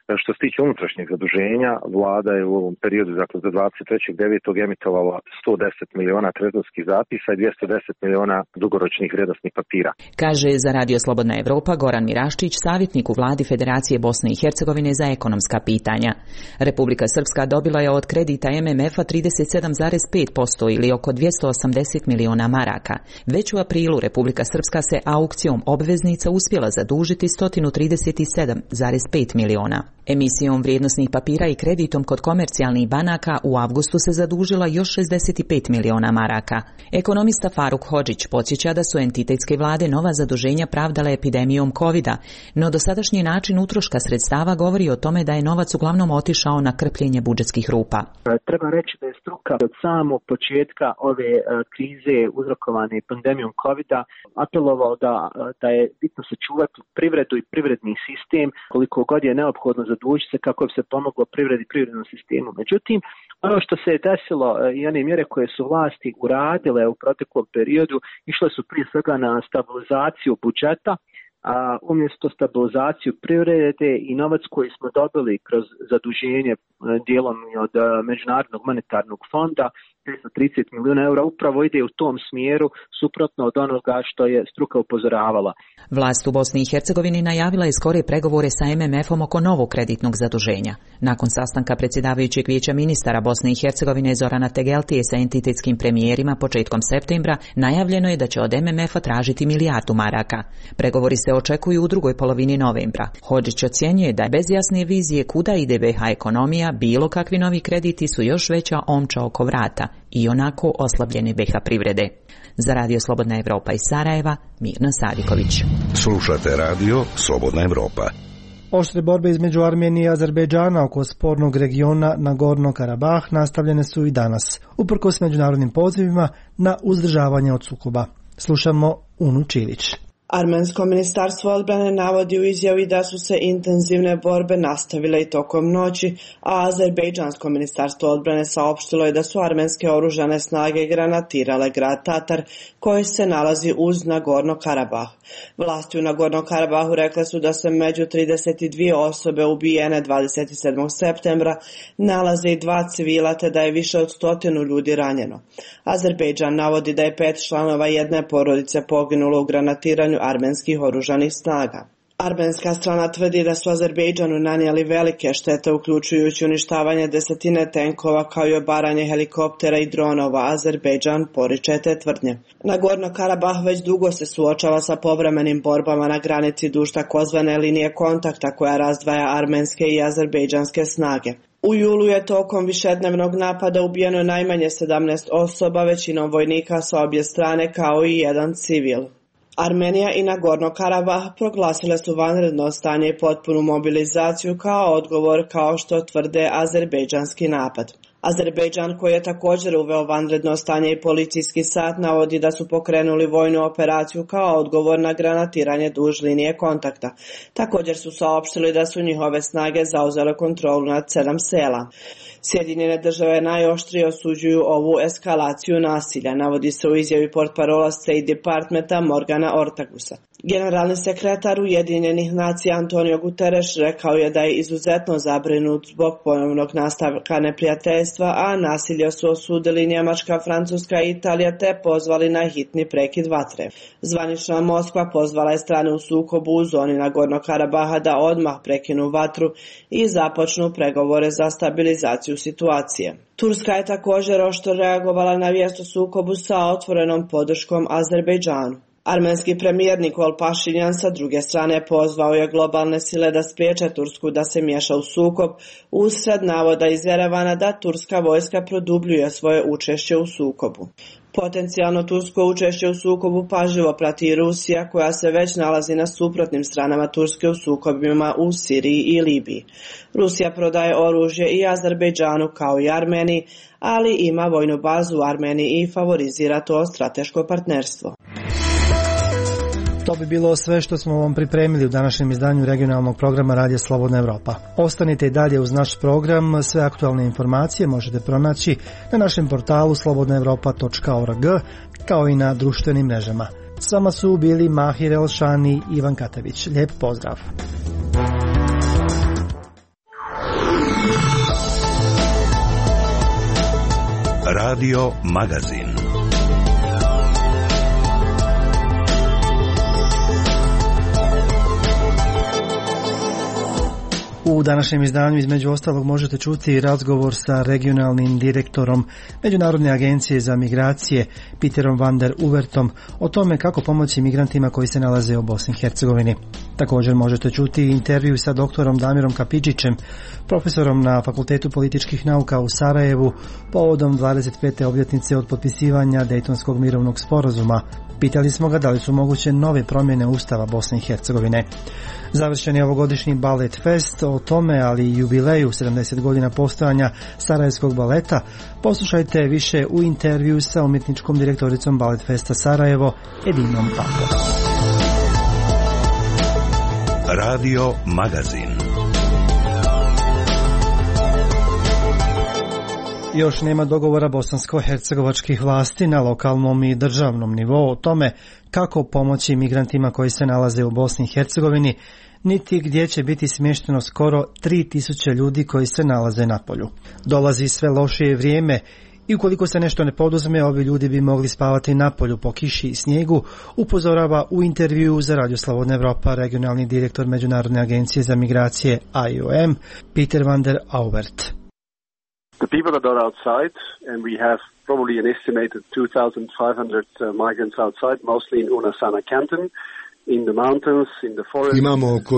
Što se tiče unutrašnjeg zaduženja, vlada je u ovom periodu, dakle za 23.9. emitovala 110 miliona trezorskih zapisa i 210 miliona dugoročnih vrijednosnih papira. Kaže za Radio Slobodna Evropa Goran Miraščić, savjetnik u vladi Federacije Bosne i Hercegovine za ekonomska pitanja. Republika Srpska dobila je od kredita MMF-a 37,5% ili oko 280 miliona maraka. Već u aprilu Republika Srpska se aukcijom obveznica uspjela zadužiti 137,5 miliona. Emisijom vrijednosnih papira i kreditom kod komercijalnih banaka u avgustu se zadužila još 65 miliona maraka. Ekonomista Faruk Hodžić podsjeća da su entitetske vlade nova zaduženja pravdale epidemijom covida, no dosadašnji način utroška sredstava govori o tome da je novac uglavnom otišao na krpljenje budžetskih rupa. Treba reći da je struka od samog početka ove krize uzrokovane pandemijom covida apelovao da je bitno sačuvati privredu i privredni sistem koliko god je neophodno zadužiti se kako bi se pomoglo privredi i privrednom sistemu. Međutim, ono što se je desilo i one mjere koje su vlasti uradile u proteklom periodu išle su prije svega na stabilizaciju budžeta, a umjesto stabilizaciju privrede i novac koji smo dobili kroz zaduženje dijelom od Međunarodnog monetarnog fonda 530 milijuna eura upravo ide u tom smjeru suprotno od onoga što je struka upozoravala. Vlast u Bosni i Hercegovini najavila je skore pregovore sa MMF-om oko novog kreditnog zaduženja. Nakon sastanka predsjedavajućeg vijeća ministara Bosne i Hercegovine Zorana Tegeltije sa entitetskim premijerima početkom septembra najavljeno je da će od MMF-a tražiti milijardu maraka. Pregovori se očekuju u drugoj polovini novembra. Hodžić ocjenjuje da bez jasne vizije kuda ide BiH ekonomija, bilo kakvi novi krediti su još veća omča oko vrata i onako oslabljene BiH privrede. Za Radio Slobodna Evropa iz Sarajeva, Mirna Sadiković. Slušate Radio Slobodna Evropa. Oštre borbe između Armenije i Azerbejdžana oko spornog regiona Nagorno-Karabah nastavljene su i danas, uprkos međunarodnim pozivima na uzdržavanje od sukoba. Slušamo Unu Čilić. Armensko ministarstvo odbrane navodi u izjavi da su se intenzivne borbe nastavile i tokom noći, a Azerbejdžansko ministarstvo odbrane saopštilo je da su armenske oružane snage granatirale grad Tatar, koji se nalazi uz Nagorno-Karabah. Vlasti u Nagorno-Karabahu rekle su da se među 32 osobe ubijene 27. septembra nalaze i 2 civila, te da je više od 100 ljudi ranjeno. Azerbejdžan navodi da je 5 članova jedne porodice poginulo u granatiranju armenskih oružanih snaga. Armenska strana tvrdi da su Azerbejdžanu nanijeli velike štete, uključujući uništavanje desetine tenkova kao i obaranje helikoptera i dronova. Azerbejdžan poriče te tvrdnje. Nagorno-Karabah već dugo se suočava sa povremenim borbama na granici duž takozvane linije kontakta koja razdvaja armenske i azerbejdžanske snage. U julu je tokom višednevnog napada ubijeno najmanje 17 osoba, većinom vojnika sa obje strane kao i 1 civil. Armenija i Nagorno-Karabah proglasile su vanredno stanje i potpunu mobilizaciju kao odgovor, kao što tvrde azerbejdžanski napad. Azerbejdžan, koji je također uveo vanredno stanje i policijski sat, navodi da su pokrenuli vojnu operaciju kao odgovor na granatiranje duž linije kontakta. Također su saopštili da su njihove snage zauzele kontrolu nad 7 sela. Sjedinjene države najoštrije osuđuju ovu eskalaciju nasilja, navodi se u izjavi portparola State Departmenta Morgana Ortagusa. Generalni sekretar Ujedinjenih nacija Antonio Guterres rekao je da je izuzetno zabrinut zbog ponovnog nastavka neprijateljstva, a nasilje su osudili Njemačka, Francuska i Italija te pozvali na hitni prekid vatre. Zvanična Moskva pozvala je strane u sukobu u zoni Nagorno-Karabaha da odmah prekinu vatru i započnu pregovore za stabilizaciju situacije. Turska je također oštro reagovala na vijest o sukobu sa otvorenom podrškom Azerbejdžanu. Armenski premijer Nikol Pašinjan sa druge strane pozvao je globalne sile da spriječe Tursku da se miješa u sukob, usred navoda iz Jerevana da turska vojska produbljuje svoje učešće u sukobu. Potencijalno tursko učešće u sukobu pažljivo prati i Rusija, koja se već nalazi na suprotnim stranama Turske u sukobima u Siriji i Libiji. Rusija prodaje oružje i Azerbejdžanu kao i Armeniji, ali ima vojnu bazu u Armeniji i favorizira to strateško partnerstvo. To bi bilo sve što smo vam pripremili u današnjem izdanju regionalnog programa Radija Slobodna Evropa. Ostanite i dalje uz naš program, sve aktualne informacije možete pronaći na našem portalu slobodnaevropa.org kao i na društvenim mrežama. S vama su bili Mahir Elšani i Ivan Katavić. Lijep pozdrav! Radio Magazin. U današnjem izdanju između ostalog možete čuti razgovor sa regionalnim direktorom Međunarodne agencije za migracije Peterom van der Uwertom o tome kako pomoći migrantima koji se nalaze u Bosni i Hercegovini. Također možete čuti intervju sa doktorom Damirom Kapidžićem, profesorom na Fakultetu političkih nauka u Sarajevu, povodom 25. obljetnice od potpisivanja Dejtonskog mirovnog sporazuma. Pitali smo ga da li su moguće nove promjene Ustava Bosne i Hercegovine. Završen je ovogodišnji Balet Fest, o tome, ali i jubileju 70 godina postojanja Sarajevskog baleta. Poslušajte više u intervju sa umjetničkom direktoricom Balet Festa Sarajevo, Edinom Pako. Radio Magazin. Još nema dogovora bosansko-hercegovačkih vlasti na lokalnom i državnom nivou o tome kako pomoći migrantima koji se nalaze u Bosni i Hercegovini, niti gdje će biti smješteno skoro 3000 ljudi koji se nalaze na polju. Dolazi sve lošije vrijeme i ukoliko se nešto ne poduzme, ovi ljudi bi mogli spavati na polju po kiši i snijegu, upozorava u intervjuu za Radio Slobodna Evropa regionalni direktor Međunarodne agencije za migracije IOM Peter van der Uwert. The people that are outside, and we have probably an estimated 2,500 migrants outside, mostly in Unasana canton. Imamo oko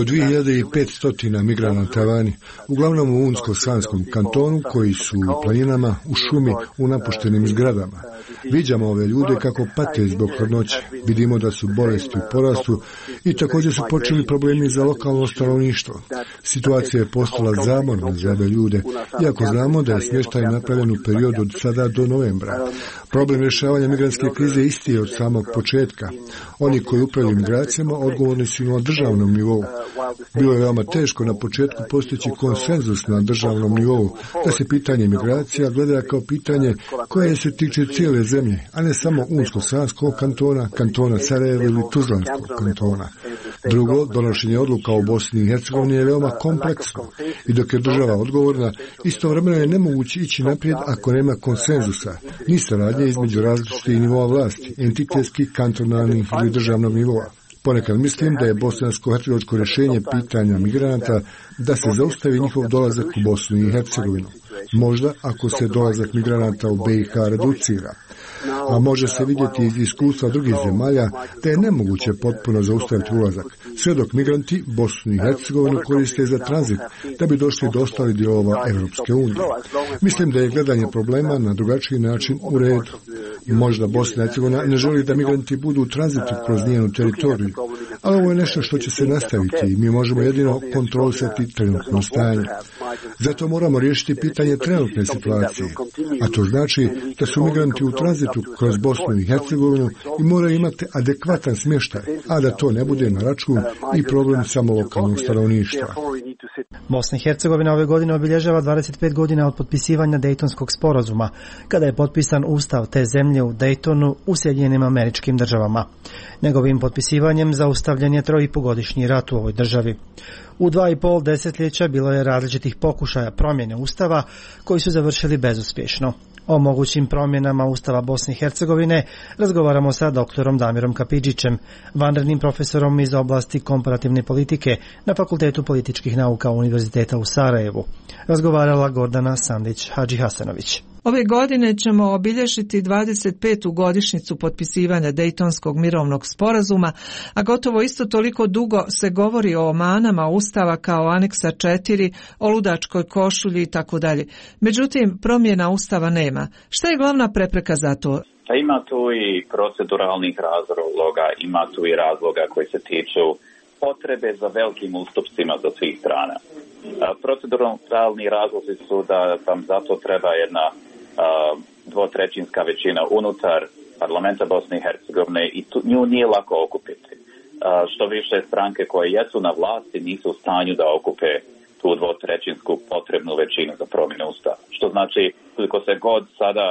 2500 migranata vani, uglavnom u Unsko-Sanskom kantonu, koji su u planinama, u šumi, u napuštenim zgradama. Viđamo ove ljude kako pate zbog hladnoće, vidimo da su bolesti u porastu i također su počeli problemi za lokalno stanovništvo. Situacija je postala zamorna za ove ljude, iako znamo da je smještaj napravljen u periodu od sada do novembra. Problem rješavanja migrantske krize isti je od samog početka. Oni koji upravljaju migracijama odgovorni su na državnom nivou. Bilo je veoma teško na početku postići konsenzus na državnom nivou, da se pitanje migracija gleda kao pitanje koje se tiče cijele zemlje, a ne samo Unsko-Sanskog kantona, kantona Sarajeva ili Tuzlanskog kantona. Drugo, donošenje odluka u Bosni i Hercegovini je veoma kompleksno i dok je država odgovorna, istovremeno je nemoguće ići naprijed ako nema konsenzusa, ni saradnje između različitih nivoa vlasti, entitetskih, kantonalnih ili državnog nivoa. Ponekad mislim da je bosansko-hercegovačko rješenje pitanja migranata da se zaustavi njihov dolazak u Bosnu i Hercegovinu. Možda ako se dolazak migranata u BiH reducira. A može se vidjeti iz iskustva drugih zemalja da je nemoguće potpuno zaustaviti ulazak, sve dok migranti Bosnu i Hercegovinu koriste za tranzit da bi došli do ostalih dijelova Europske unije. Mislim da je gledanje problema na drugačiji način u redu. Možda Bosna i Hercegovina ne želi da migranti budu u tranzitu kroz njenu teritoriju, ali ovo je nešto što će se nastaviti i mi možemo jedino kontrolisati trenutno stanje. Zato moramo riješiti pitanje trenutne situacije, a to znači da su migranti u tranzitu kroz Bosnu i Hercegovinu i moraju imati adekvatan smještaj, a da to ne bude na račun i problem samo lokalnog stanovništva. Bosna i Hercegovina ove godine obilježava 25 godina od potpisivanja Dejtonskog sporazuma, kada je potpisan ustav te zemlje u Dejtonu u Sjedinjenim Američkim Državama. Njegovim potpisivanjem zaustavljen je 3,5-godišnji rat u ovoj državi. U 2,5 desetljeća bilo je različitih pokušaja promjene ustava koji su završili bezuspješno. O mogućim promjenama Ustava Bosne i Hercegovine razgovaramo sa doktorom Damirom Kapidžićem, vanrednim profesorom iz oblasti komparativne politike na Fakultetu političkih nauka Univerziteta u Sarajevu. Razgovarala Gordana Sandić-Hadžihasanović. Ove godine ćemo obilježiti 25. godišnjicu potpisivanja Dejtonskog mirovnog sporazuma, a gotovo isto toliko dugo se govori o manama Ustava kao aneksa 4, o ludačkoj košulji i tako dalje. Međutim, promjena Ustava nema. Šta je glavna prepreka za to? Ima tu i proceduralnih razloga, ima tu i razloga koji se tiču potrebe za velikim ustupcima za svih strana. Proceduralni razlozi su da vam zato treba jedna dvotrećinska većina unutar parlamenta Bosne i Hercegovine i nju nije lako okupiti. Što više stranke koje jesu na vlasti nisu u stanju da okupe tu dvotrećinsku potrebnu većinu za promjenu ustava. Što znači, koliko se god sada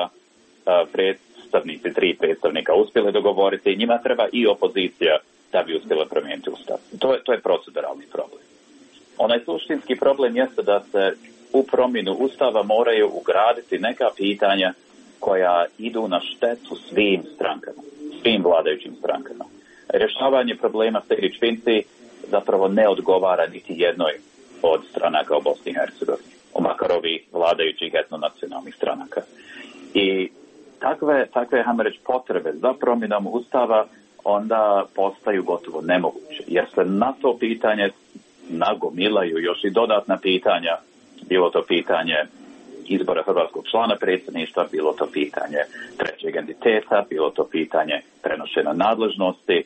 tri predstavnika uspjeli dogovoriti, njima treba i opozicija da bi uspjela promijeniti ustav. To je proceduralni problem. Onaj suštinski problem jeste da se u promjenu ustava moraju ugraditi neka pitanja koja idu na štetu svim strankama, svim vladajućim strankama. Rješavanje problema stage finci zapravo ne odgovara niti jednoj od stranaka u Bosni i Hercegovini, makar ovih vladajućih etnonacionalnih stranaka. I takve hajmo reći, potrebe za promjenom Ustava onda postaju gotovo nemoguće, jer se na to pitanje nagomilaju još i dodatna pitanja, bilo to pitanje izbora hrvatskog člana predsjedništva, bilo to pitanje trećeg entiteta, bilo to pitanje prenošenja nadležnosti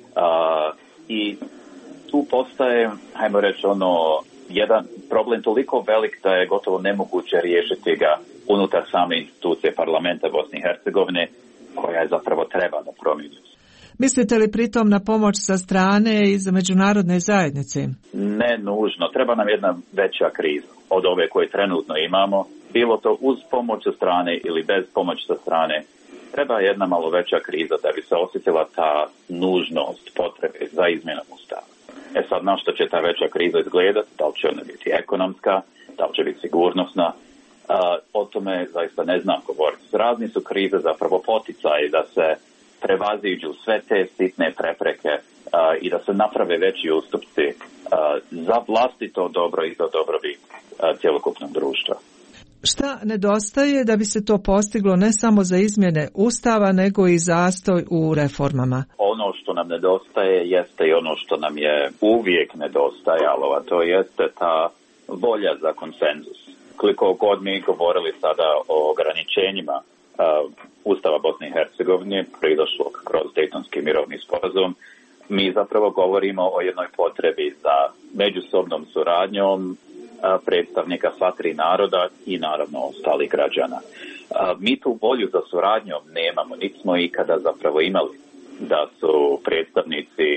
i tu postaje, hajmo reći, jedan problem toliko velik da je gotovo nemoguće riješiti ga unutar same institucije parlamenta Bosne i Hercegovine, koja je zapravo treba da promijeni. Mislite li pritom na pomoć sa strane iz međunarodne zajednice? Ne nužno. Treba nam jedna veća kriza od ove koje trenutno imamo. Bilo to uz pomoć sa strane ili bez pomoći sa strane. Treba jedna malo veća kriza da bi se osjetila ta nužnost potrebe za izmjenom Ustava. Sad na što će ta veća kriza izgledati? Da li će ona biti ekonomska? Da li će biti sigurnosna? O tome zaista ne znam govoriti. Razni su krize zapravo poticaji da se prevaziđu sve te sitne prepreke i da se naprave veći ustupci za vlastito dobro i za dobrobit cjelokupnog društva. Šta nedostaje da bi se to postiglo ne samo za izmjene Ustava, nego i zastoj u reformama? Ono što nam nedostaje jeste i ono što nam je uvijek nedostajalo, a to jeste ta volja za konsenzus. Koliko god mi govorili sada o ograničenjima Ustava Bosne i Hercegovine, pridošlog kroz Dejtonski mirovni sporazum, mi zapravo govorimo o jednoj potrebi za međusobnom suradnjom predstavnika sva tri naroda i naravno ostalih građana. Mi tu volju za suradnjom nemamo, niti smo ikada zapravo imali da su predstavnici,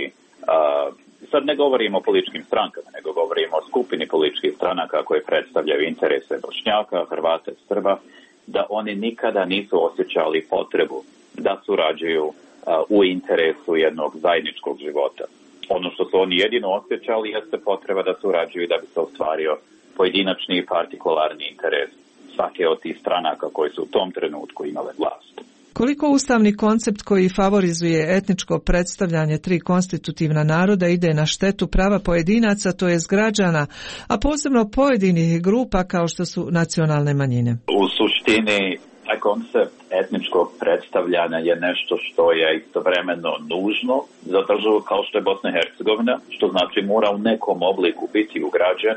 sad ne govorimo o političkim strankama, nego govorimo o skupini političkih stranaka koje predstavljaju interese Bošnjaka, Hrvata i Srba, da oni nikada nisu osjećali potrebu da surađuju u interesu jednog zajedničkog života. Ono što su oni jedino osjećali jeste potreba da surađuju da bi se ostvario pojedinačni i partikularni interes svake od tih stranaka koje su u tom trenutku imale vlast. Koliko ustavni koncept koji favorizuje etničko predstavljanje tri konstitutivna naroda ide na štetu prava pojedinaca, to jest građana, a posebno pojedinih grupa kao što su nacionalne manjine? U suštini, taj koncept etničkog predstavljanja je nešto što je istovremeno nužno za državu kao što je Bosna i Hercegovina, što znači mora u nekom obliku biti ugrađen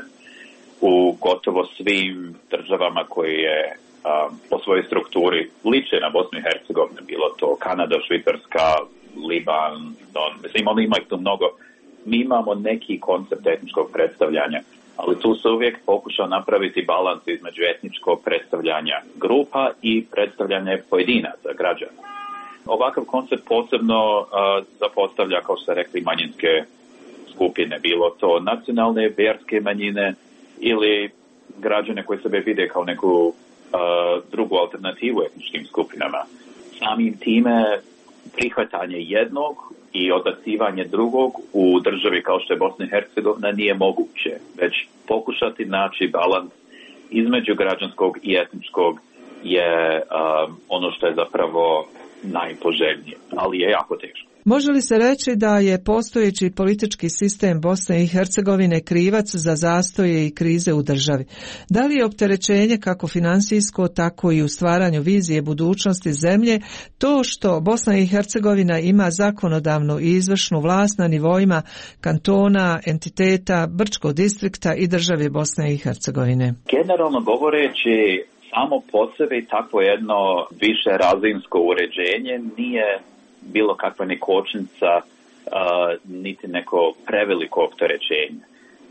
u gotovo svim državama koje je po svojoj strukturi liče na Bosnu i Hercegovinu, bilo to Kanada, Švicarska, Liban, mislim, ima ih tu mnogo. Mi imamo neki koncept etničkog predstavljanja, ali tu se uvijek pokuša napraviti balans između etničkog predstavljanja grupa i predstavljanja pojedinaca, građana. Ovakav koncept posebno zapostavlja, kao što ste rekli, manjinske skupine, bilo to nacionalne, vjerske manjine ili građane koji sebe vide kao neku drugu alternativu etničkim skupinama. Samim time prihvatanje jednog i odbacivanje drugog u državi kao što je Bosna i Hercegovina nije moguće, već pokušati naći balans između građanskog i etničkog je ono što je zapravo najpoželjnije, ali je jako teško. Može li se reći da je postojeći politički sistem Bosne i Hercegovine krivac za zastoje i krize u državi? Da li je opterećenje kako financijsko, tako i u stvaranju vizije budućnosti zemlje to što Bosna i Hercegovina ima zakonodavnu i izvršnu vlast na nivoima kantona, entiteta, Brčkog distrikta i države Bosne i Hercegovine? Generalno govoreći, samo po sebi takvo jedno više razinsko uređenje nije bilo kakva ni kočnica, niti neko preveliko opterećenje.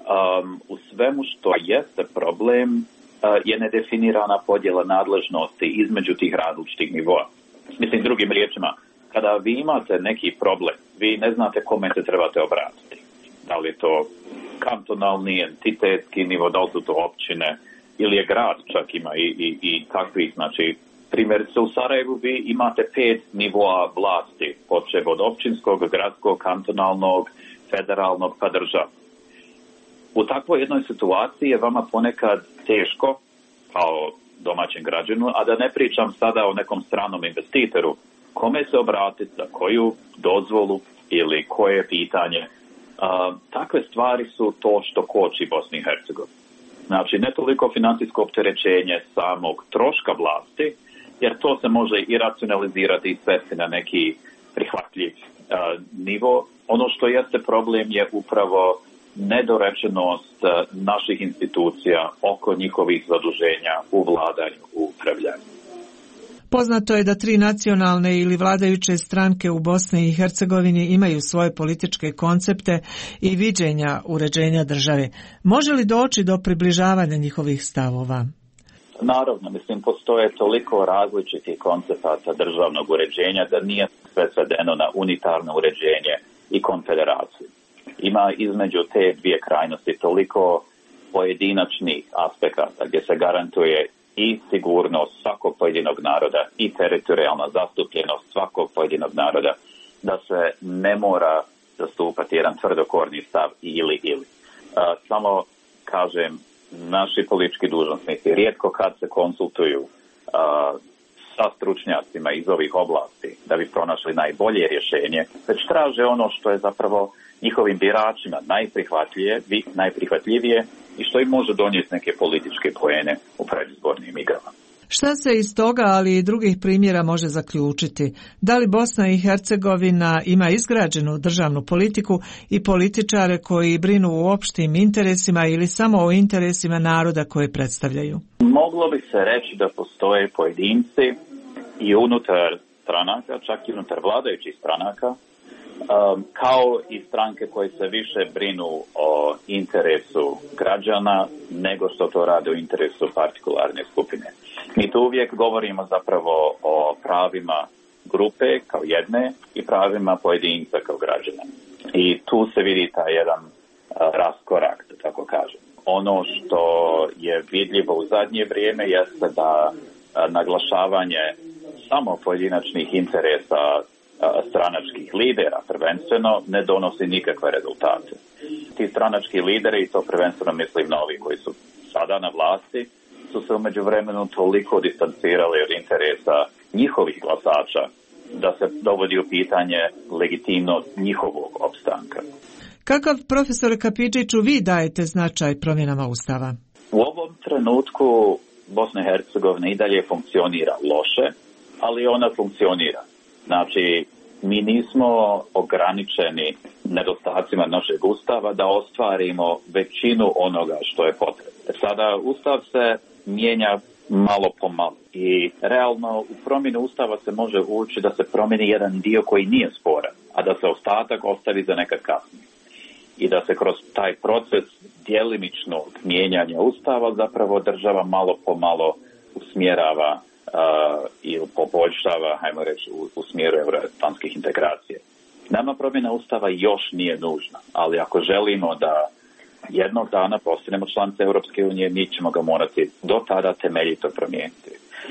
U svemu što jeste problem je nedefinirana podjela nadležnosti između tih različitih nivoa. Mislim, drugim riječima, kada vi imate neki problem, vi ne znate kome se trebate obratiti. Da li je to kantonalni, entitetski nivo, da li su to općine ili je grad, čak ima i takvih, znači, primjerice u Sarajevu vi imate 5 nivoa vlasti, počev od općinskog, gradskog, kantonalnog, federalnog pa državnog. U takvoj jednoj situaciji je vama ponekad teško, kao domaćem građanu, a da ne pričam sada o nekom stranom investitoru, kome se obratiti, za koju dozvolu ili koje pitanje. Takve stvari su to što koči Bosni i Hercegovini. Znači, ne toliko financijsko opterećenje samog troška vlasti, jer to se može i racionalizirati i svesti na neki prihvatljiv nivo. Ono što jeste problem je upravo nedorečenost naših institucija oko njihovih zaduženja u vladanju, u upravljanju. Poznato je da 3 nacionalne ili vladajuće stranke u Bosni i Hercegovini imaju svoje političke koncepte i viđenja uređenja države. Može li doći do približavanja njihovih stavova? Naravno, postoje toliko različitih koncepata državnog uređenja da nije sve svedeno na unitarno uređenje i konfederaciju. Ima između te dvije krajnosti toliko pojedinačnih aspekata gdje se garantuje i sigurnost svakog pojedinog naroda i teritorijalna zastupljenost svakog pojedinog naroda, da se ne mora zastupati jedan tvrdokorni stav ili. Samo kažem, naši politički dužnosnici rijetko kad se konsultuju sa stručnjacima iz ovih oblasti da bi pronašli najbolje rješenje, već traže ono što je zapravo njihovim biračima najprihvatljivije i što im može donijeti neke političke poene u predizbornim igrama. Šta se iz toga, ali i drugih primjera može zaključiti? Da li Bosna i Hercegovina ima izgrađenu državnu politiku i političare koji brinu o opštim interesima ili samo o interesima naroda koje predstavljaju? Moglo bi se reći da postoje pojedinci i unutar stranaka, čak i unutar vladajućih stranaka, kao i stranke koje se više brinu o interesu građana nego što to rade u interesu partikularne skupine. Mi tu uvijek govorimo zapravo o pravima grupe kao jedne i pravima pojedinca kao građana. I tu se vidi taj jedan raskorak, da tako kažem. Ono što je vidljivo u zadnje vrijeme jeste da naglašavanje samo pojedinačnih interesa stranačkih lidera prvenstveno ne donosi nikakve rezultate. Ti stranački lideri, to prvenstveno mislim na ovi koji su sada na vlasti, su se u međuvremenu toliko distancirali od interesa njihovih glasača da se dovodi u pitanje legitimnost njihovog opstanka. Kakav, profesore Kapidžiću, vi dajete značaj promjenama Ustava? U ovom trenutku Bosna i Hercegovina i dalje funkcionira loše, ali ona funkcionira. Znači, mi nismo ograničeni nedostacima našeg Ustava da ostvarimo većinu onoga što je potrebno. Sada Ustav se mijenja malo po malo i realno u promjenu Ustava se može ući da se promijeni jedan dio koji nije sporan, a da se ostatak ostavi za nekad kasnije. I da se kroz taj proces djelimičnog mijenjanja Ustava zapravo država malo po malo usmjerava ili poboljšava, hajmo reći, u smjeru euroatlantskih integracija. Nama promjena Ustava još nije nužna, ali ako želimo da jednog dana postanemo članice Europske unije, mi ćemo ga morati do tada temeljito promijeniti.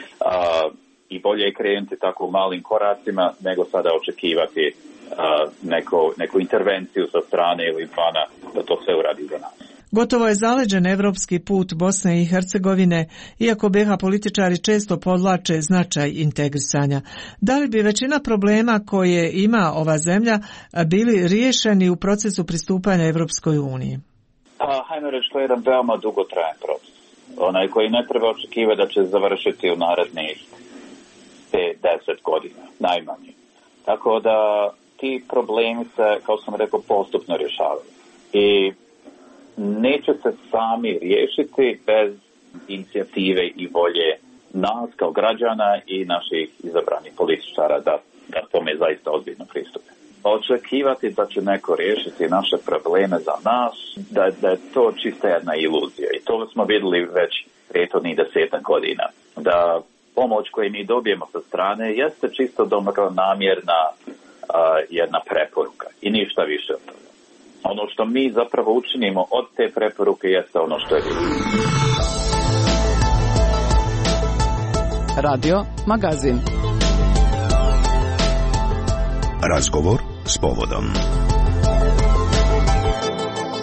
I bolje je krenuti tako u malim koracima nego sada očekivati neku intervenciju sa strane ili izvana da to sve uradi za nas. Gotovo je zaleđen evropski put Bosne i Hercegovine, iako BiH političari često podvlače značaj integrisanja. Da li bi većina problema koje ima ova zemlja bili riješeni u procesu pristupanja Evropskoj uniji? Hajmo reći, to je jedan veoma dugotrajan proces. Onaj koji ne treba očekivati da će završiti u narednih 5-10 godina, najmanje. Tako da ti problemi se, kao sam rekao, postupno rješavaju. I neće se sami riješiti bez inicijative i volje nas kao građana i naših izabranih političara da tome zaista ozbiljno pristupe. Očekivati da će neko riješiti naše probleme za nas, da je to čista jedna iluzija. I to smo vidjeli već prethodnih 10 godina. Da pomoć koju mi dobijemo sa strane jeste čisto namjerna jedna preporuka i ništa više od toga. Ono što mi zapravo učinimo od te preporuke jeste ono što je bilo. Radio Magazin. Razgovor s povodom.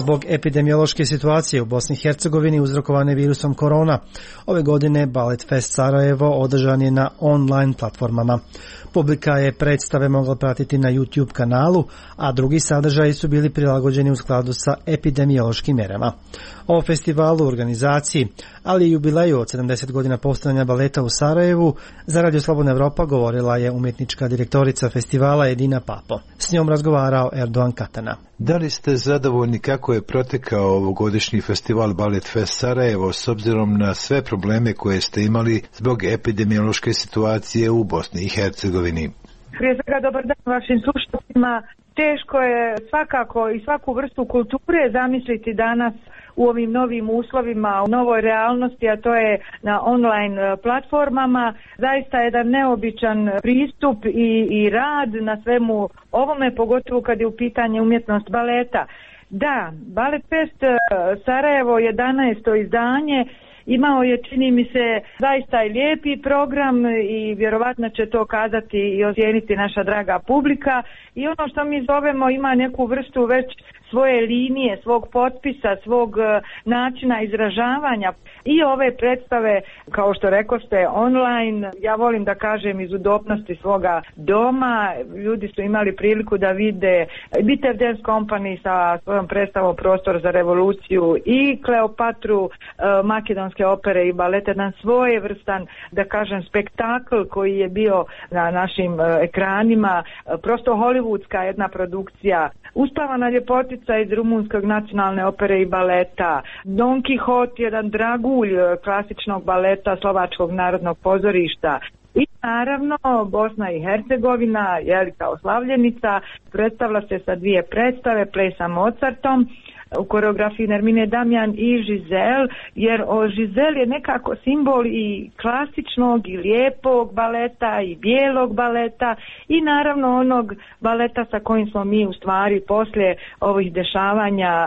Zbog epidemiološke situacije u Bosni i Hercegovini uzrokovane virusom korona, ove godine Ballet Fest Sarajevo održan je na online platformama. Publika je predstave mogla pratiti na YouTube kanalu, a drugi sadržaji su bili prilagođeni u skladu sa epidemiološkim mjerama. O festivalu, organizaciji, ali i jubileju od 70 godina postojanja baleta u Sarajevu, za Radio Slobodna Evropa govorila je umjetnička direktorica festivala Edina Papo. S njom razgovarao Erdogan Katana. Da li ste zadovoljni kako je protekao ovogodišnji festival Ballet Fest Sarajevo s obzirom na sve probleme koje ste imali zbog epidemiološke situacije u Bosni i Hercegovini? Prije svega dobar dan vašim slušateljima. Teško je svakako i svaku vrstu kulture zamisliti danas u ovim novim uslovima, u novoj realnosti, a to je na online platformama. Zaista jedan neobičan pristup i rad na svemu ovome, pogotovo kad je u pitanju umjetnost baleta. Da, Ballet Fest Sarajevo 11. izdanje imao je, čini mi se, zaista i lijepi program i vjerovatno će to kazati i ocijeniti naša draga publika. I ono što mi zovemo ima neku vrstu već svoje linije, svog potpisa, svog načina izražavanja. I ove predstave, kao što rekoste, online, ja volim da kažem iz udobnosti svoga doma. Ljudi su imali priliku da vide Bitev Dance Company sa svojom predstavom Prostor za revoluciju i Kleopatru makedonske opere i balete, jedan svojevrstan, da kažem, spektakl koji je bio na našim ekranima, prosto hollywoodska jedna produkcija. Uspavana ljepotica iz Rumunskog nacionalne opere i baleta, Don Quixote, jedan dragulj klasičnog baleta Slovačkog narodnog pozorišta. I naravno Bosna i Hercegovina, kao slavljenica, predstavila se sa dvije predstave, Play sa Mozartom, u koreografiji Nermine Damjan i Žizel, jer Žizel je nekako simbol i klasičnog i lijepog baleta i bijelog baleta i naravno onog baleta sa kojim smo mi u stvari poslije ovih dešavanja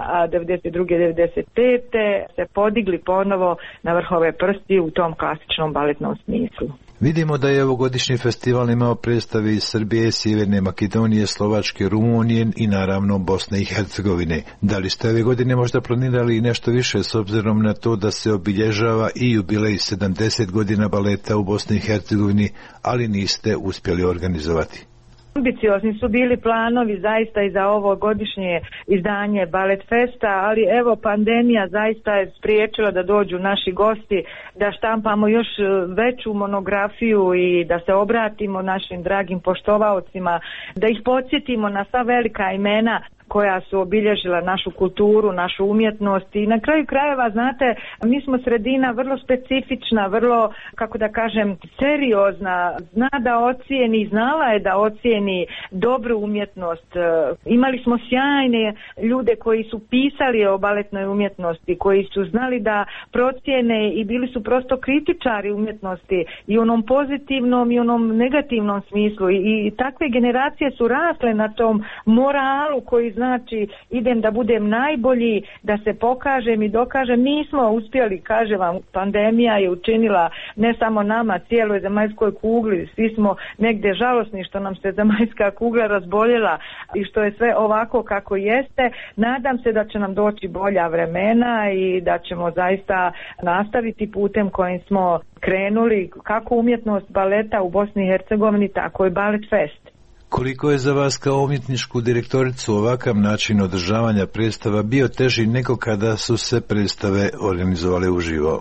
92. 95. se podigli ponovo na vrhove prsti u tom klasičnom baletnom smislu. Vidimo da je ovogodišnji festival imao predstave iz Srbije, Sjeverne Makedonije, Slovačke, Rumunije i naravno Bosne i Hercegovine. Da li ste ove godine možda planirali nešto više s obzirom na to da se obilježava i jubilej 70 godina baleta u Bosni i Hercegovini, ali niste uspjeli organizovati? Ambiciozni su bili planovi zaista i za ovo godišnje izdanje Ballet Festa, ali evo pandemija zaista je spriječila da dođu naši gosti, da štampamo još veću monografiju i da se obratimo našim dragim poštovaocima, da ih podsjetimo na sva velika imena koja su obilježila našu kulturu, našu umjetnost i na kraju krajeva, znate, mi smo sredina vrlo specifična, vrlo, kako da kažem, seriozna, zna da ocijeni, znala je da ocijeni dobru umjetnost. Imali smo sjajne ljude koji su pisali o baletnoj umjetnosti, koji su znali da procijene i bili su prosto kritičari umjetnosti i u onom pozitivnom i onom negativnom smislu i takve generacije su rasle na tom moralu koji znači idem da budem najbolji, da se pokažem i dokažem. Nismo uspjeli, kaže vam, pandemija je učinila ne samo nama, cijeloj zemaljskoj kugli, svi smo negdje žalosni što nam se zemaljska kugla razboljela i što je sve ovako kako jeste. Nadam se da će nam doći bolja vremena i da ćemo zaista nastaviti putem kojim smo krenuli, kako umjetnost baleta u Bosni i Hercegovini, tako i Ballet Fest. Koliko je za vas kao umjetničku direktoricu ovakav način održavanja predstava bio teži nego kada su se predstave organizovale uživo?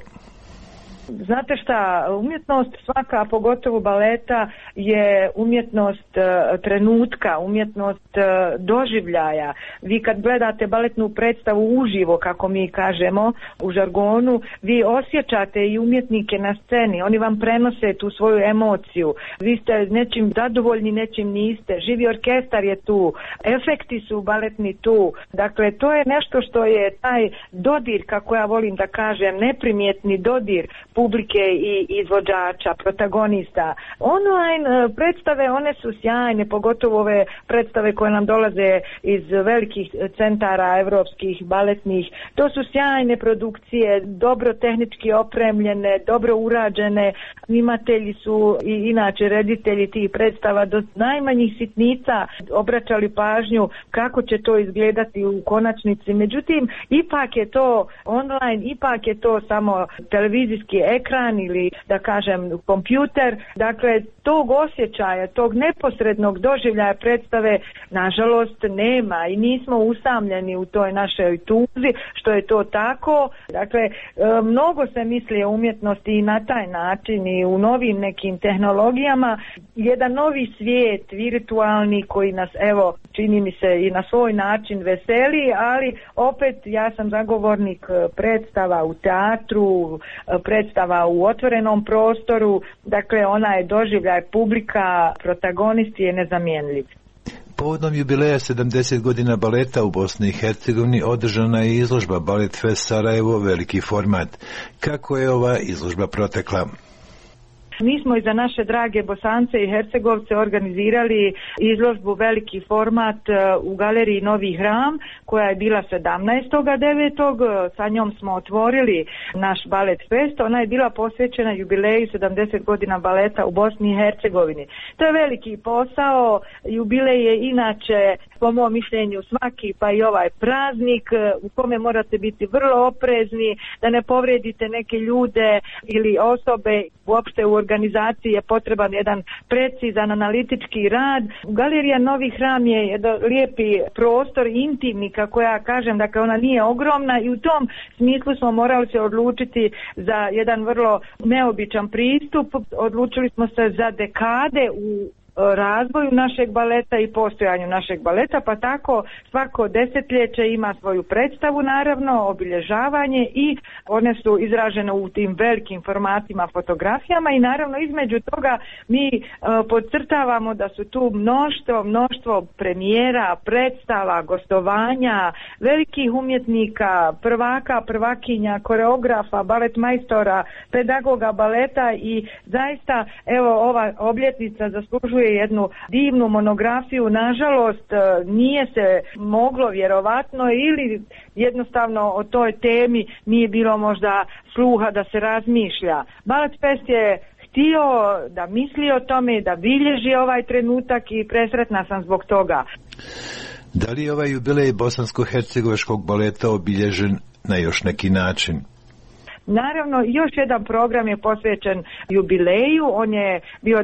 Znate šta, umjetnost svaka, pogotovo baleta, je umjetnost trenutka, umjetnost doživljaja. Vi kad gledate baletnu predstavu uživo, kako mi kažemo u žargonu, vi osjećate i umjetnike na sceni, oni vam prenose tu svoju emociju. Vi ste nečim zadovoljni, nečim niste. Živi orkestar je tu, efekti su baletni tu. Dakle, to je nešto što je taj dodir, kako ja volim da kažem, neprimjetni dodir, publike i izvođača, protagonista. Online predstave, one su sjajne, pogotovo ove predstave koje nam dolaze iz velikih centara evropskih, baletnih. To su sjajne produkcije, dobro tehnički opremljene, dobro urađene. Snimatelji su i inače reditelji tih predstava do najmanjih sitnica obraćali pažnju kako će to izgledati u konačnici. Međutim, ipak je to online, ipak je to samo televizijski ekran ili da kažem kompjuter. Dakle, tog osjećaja, tog neposrednog doživljaja predstave nažalost nema i nismo usamljeni u toj našoj tuzi što je to tako. Dakle, mnogo se misli o umjetnosti i na taj način i u novim nekim tehnologijama. Jedan novi svijet, virtualni, koji nas, evo, čini mi se i na svoj način veseli, ali opet ja sam zagovornik predstava u teatru, predstava u otvorenom prostoru, dakle ona je doživljaj, publika, protagonisti je nezamjenljiv. Povodom jubileja 70 godina baleta u Bosni i Hercegovini održana je izložba Balet Fest Sarajevo veliki format. Kako je ova izložba protekla? Mi smo i za naše drage Bosance i Hercegovce organizirali izložbu veliki format u galeriji Novi Hram koja je bila 17.9. Sa njom smo otvorili naš Balet Fest. Ona je bila posvećena jubileju 70 godina baleta u Bosni i Hercegovini. To je veliki posao. Jubilej je inače, po mom mišljenju, svaki pa i ovaj praznik u kome morate biti vrlo oprezni da ne povrijedite neke ljude ili osobe. Uopšte u organizaciji je potreban jedan precizan analitički rad. Galerija Novi Hram je jedan lijepi prostor, intimni, kako ja kažem, dakle ona nije ogromna i u tom smislu smo morali se odlučiti za jedan vrlo neobičan pristup. Odlučili smo se za dekade u razvoju našeg baleta i postojanju našeg baleta, pa tako svako desetljeće ima svoju predstavu, naravno, obilježavanje i one su izražene u tim velikim formatima, fotografijama i naravno između toga mi podcrtavamo da su tu mnoštvo premijera, predstava, gostovanja, velikih umjetnika, prvaka, prvakinja, koreografa, balet majstora, pedagoga baleta i zaista, evo, ova obljetnica zaslužuje jednu divnu monografiju. Nažalost, nije se moglo vjerovatno ili jednostavno o toj temi nije bilo možda sluha da se razmišlja. Balet Fest je htio da misli o tome, da bilježi ovaj trenutak i presretna sam zbog toga. Da li je ovaj jubilej bosansko-hercegovačkog baleta obilježen na još neki način? Naravno, još jedan program je posvećen jubileju, on je bio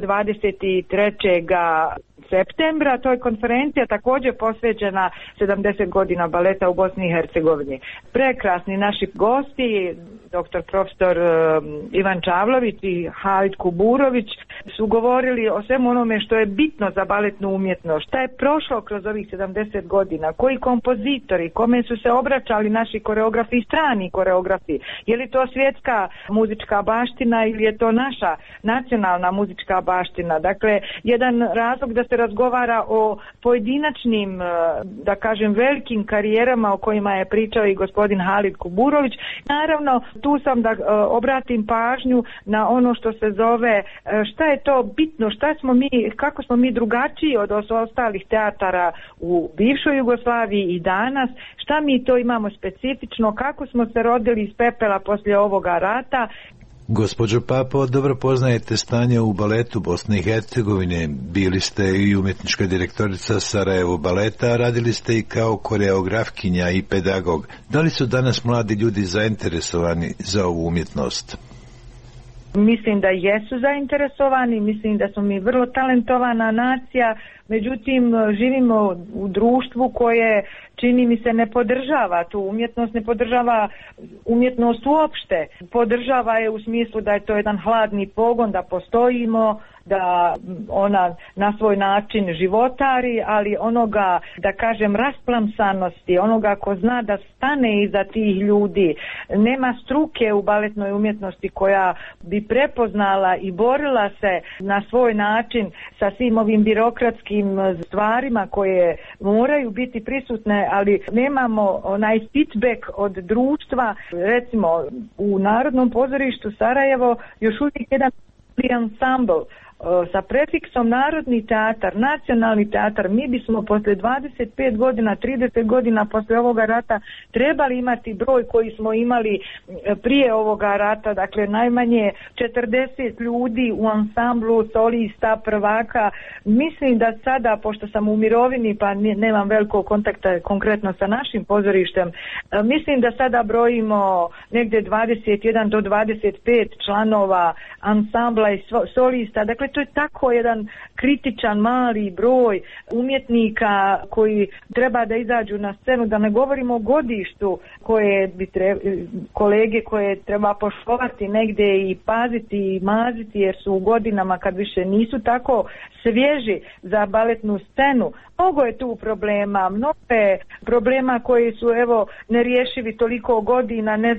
23. septembra, to je konferencija također posvećena 70 godina baleta u Bosni i Hercegovini. Prekrasni naši gosti, dr. profesor Ivan Čavlović i Halid Kuburović su govorili o svemu onome što je bitno za baletnu umjetnost, šta je prošlo kroz ovih 70 godina, koji kompozitori, kome su se obraćali naši koreografi i strani koreografi, je li to svjetska muzička baština ili je to naša nacionalna muzička baština. Dakle, jedan razlog da se razgovara o pojedinačnim, da kažem, velikim karijerama o kojima je pričao i gospodin Halid Kuburović. Naravno, tu sam da obratim pažnju na ono što se zove šta je to bitno, šta smo mi, kako smo mi drugačiji od ostalih teatara u bivšoj Jugoslaviji i danas, šta mi to imamo specifično, kako smo se rodili iz pepela poslije ovoga rata. Gospođo Papo, dobro poznajete stanje u baletu Bosne i Hercegovine. Bili ste i umjetnička direktorica Sarajevo baleta, radili ste i kao koreografkinja i pedagog. Da li su danas mladi ljudi zainteresovani za ovu umjetnost? Mislim da jesu zainteresovani, mislim da smo mi vrlo talentovana nacija, međutim živimo u društvu koje, čini mi se, ne podržava tu umjetnost, ne podržava umjetnost uopšte. Podržava je u smislu da je to jedan hladni pogon, da postojimo, da ona na svoj način životari, ali onoga, da kažem, rasplamsanosti, onoga ko zna da stane iza tih ljudi. Nema struke u baletnoj umjetnosti koja bi prepoznala i borila se na svoj način sa svim ovim birokratskim stvarima koje moraju biti prisutne, ali nemamo onaj feedback od društva. Recimo u Narodnom pozorištu Sarajevo još uvijek jedan ansambl sa prefiksom Narodni teatar, Nacionalni teatar. Mi bismo posle 25 godina, 30 godina posle ovoga rata trebali imati broj koji smo imali prije ovoga rata, dakle najmanje 40 ljudi u ansamblu, solista, prvaka. Mislim da sada, pošto sam u mirovini pa nemam velikog kontakta konkretno sa našim pozorištem, mislim da sada brojimo negdje 21 do 25 članova ansambla i solista. Dakle, to je tako jedan kritičan mali broj umjetnika koji treba da izađu na scenu, da ne govorimo o godištu koje bi kolege koje treba poštovati negdje i paziti i maziti, jer su u godinama kad više nisu tako svježi za baletnu scenu. Mnogo je tu problema, mnogo je problema koji su evo nerješivi toliko godina, ne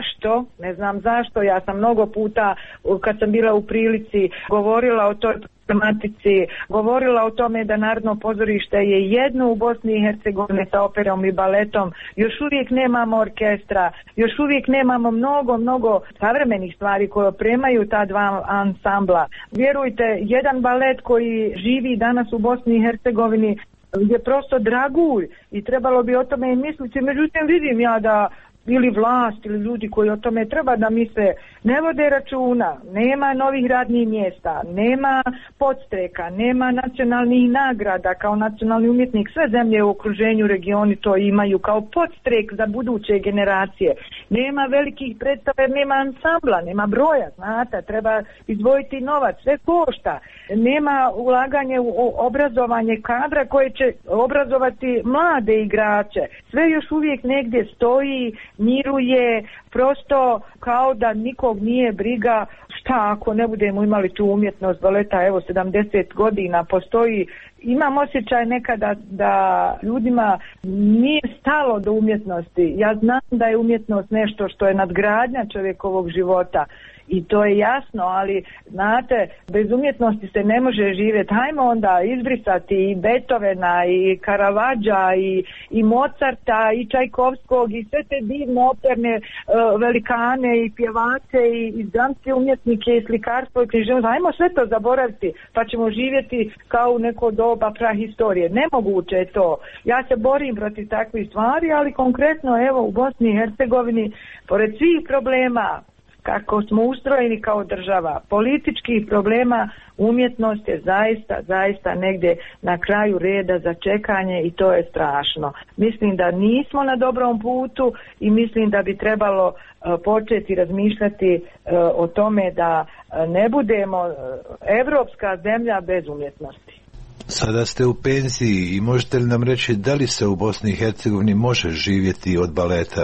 znam zašto. Ja sam mnogo puta kad sam bila u prilici govorila o toj problematici, govorila o tome da Narodno pozorište je jedno u Bosni i Hercegovini sa operom i baletom. Još uvijek nemamo orkestra, još uvijek nemamo mnogo savremenih stvari koje opremaju ta dva ansambla. Vjerujte, jedan balet koji živi danas u Bosni i Hercegovini je prosto dragulj i trebalo bi o tome i misliti. Međutim, vidim ja da ili vlast ili ljudi koji o tome treba da misle ne vode računa, nema novih radnih mjesta, nema podstreka, nema nacionalnih nagrada. Kao nacionalni umjetnik sve zemlje u okruženju, regioni to imaju kao podstrek za buduće generacije. Nema velikih predstava, nema ansambla, nema broja, znate, treba izdvojiti novac, sve košta. Nema ulaganje u obrazovanje kadra koje će obrazovati mlade igrače. Sve još uvijek negdje stoji, miruje, prosto kao da nikog nije briga šta ako ne budemo imali tu umjetnost baleta, evo 70 godina postoji. Imam osjećaj nekada da ljudima nije stalo do umjetnosti. Ja znam da je umjetnost nešto što je nadgradnja čovjekovog života i to je jasno, ali znate, bez umjetnosti se ne može živjeti. Hajmo onda izbrisati i Beethovena i Caravaggia i Mozarta i Čajkovskog i sve te divne operne velikane i pjevače i dramske umjetnike i slikarstvo i književnost. Hajmo sve to zaboraviti pa ćemo živjeti kao u neko doba prahistorije. Nemoguće je to. Ja se borim protiv takvih stvari, ali konkretno evo u Bosni i Hercegovini, pored svih problema kako smo ustrojeni kao država, političkih problema, umjetnost je zaista negdje na kraju reda za čekanje i to je strašno. Mislim da nismo na dobrom putu i mislim da bi trebalo početi razmišljati o tome da ne budemo evropska zemlja bez umjetnosti. Sada ste u penziji i možete li nam reći da li se u Bosni i Hercegovini može živjeti od baleta?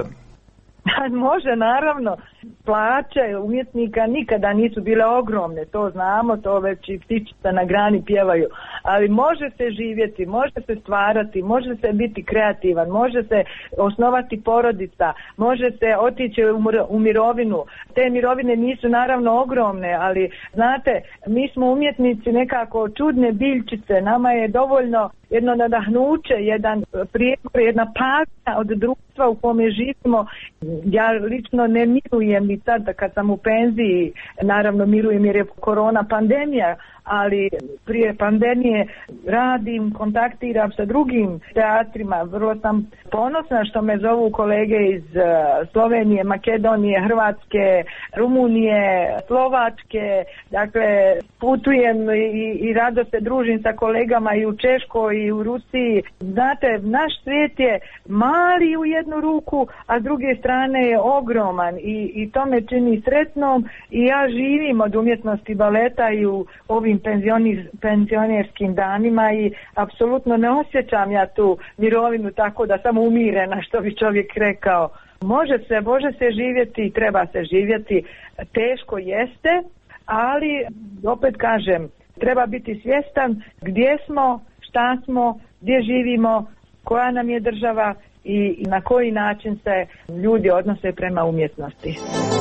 Može, naravno. Plaće umjetnika nikada nisu bile ogromne, to znamo, to već i ptičice na grani pjevaju, ali može se živjeti, može se stvarati, može se biti kreativan, može se osnovati porodica, može se otići u mirovinu. Te mirovine nisu naravno ogromne, ali znate, mi smo umjetnici nekako čudne biljčice, nama je dovoljno jedno nadahnuće, jedan prijekor, jedna patnja od društva u kome živimo. Ja lično ne mirujem i sad kad sam u penziji, naravno mirujem jer je korona pandemija, ali prije pandemije radim, kontaktiram sa drugim teatrima. Vrlo sam ponosna što me zovu kolege iz Slovenije, Makedonije, Hrvatske, Rumunije, Slovačke. Dakle, putujem i rado se družim sa kolegama i u Češkoj i u Rusiji. Znate, naš svijet je mali u jednu ruku, a s druge strane je ogroman i to me čini sretnom i ja živim od umjetnosti baleta i u ovim penzionerskim danima i apsolutno ne osjećam ja tu mirovinu tako da sam umirena, što bi čovjek rekao. Može se živjeti, treba se živjeti, teško jeste, ali opet kažem, Treba biti svjestan gdje smo, šta smo, gdje živimo, koja nam je država i na koji način se ljudi odnose prema umjetnosti.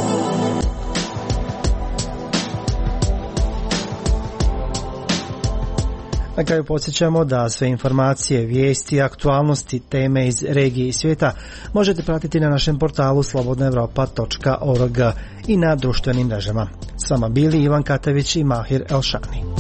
Na kraju podsjećamo da sve informacije, vijesti, aktualnosti, teme iz regije i svijeta možete pratiti na našem portalu slobodnaevropa.org i na društvenim mrežama. S vama bili Ivan Katavić i Mahir Elšani.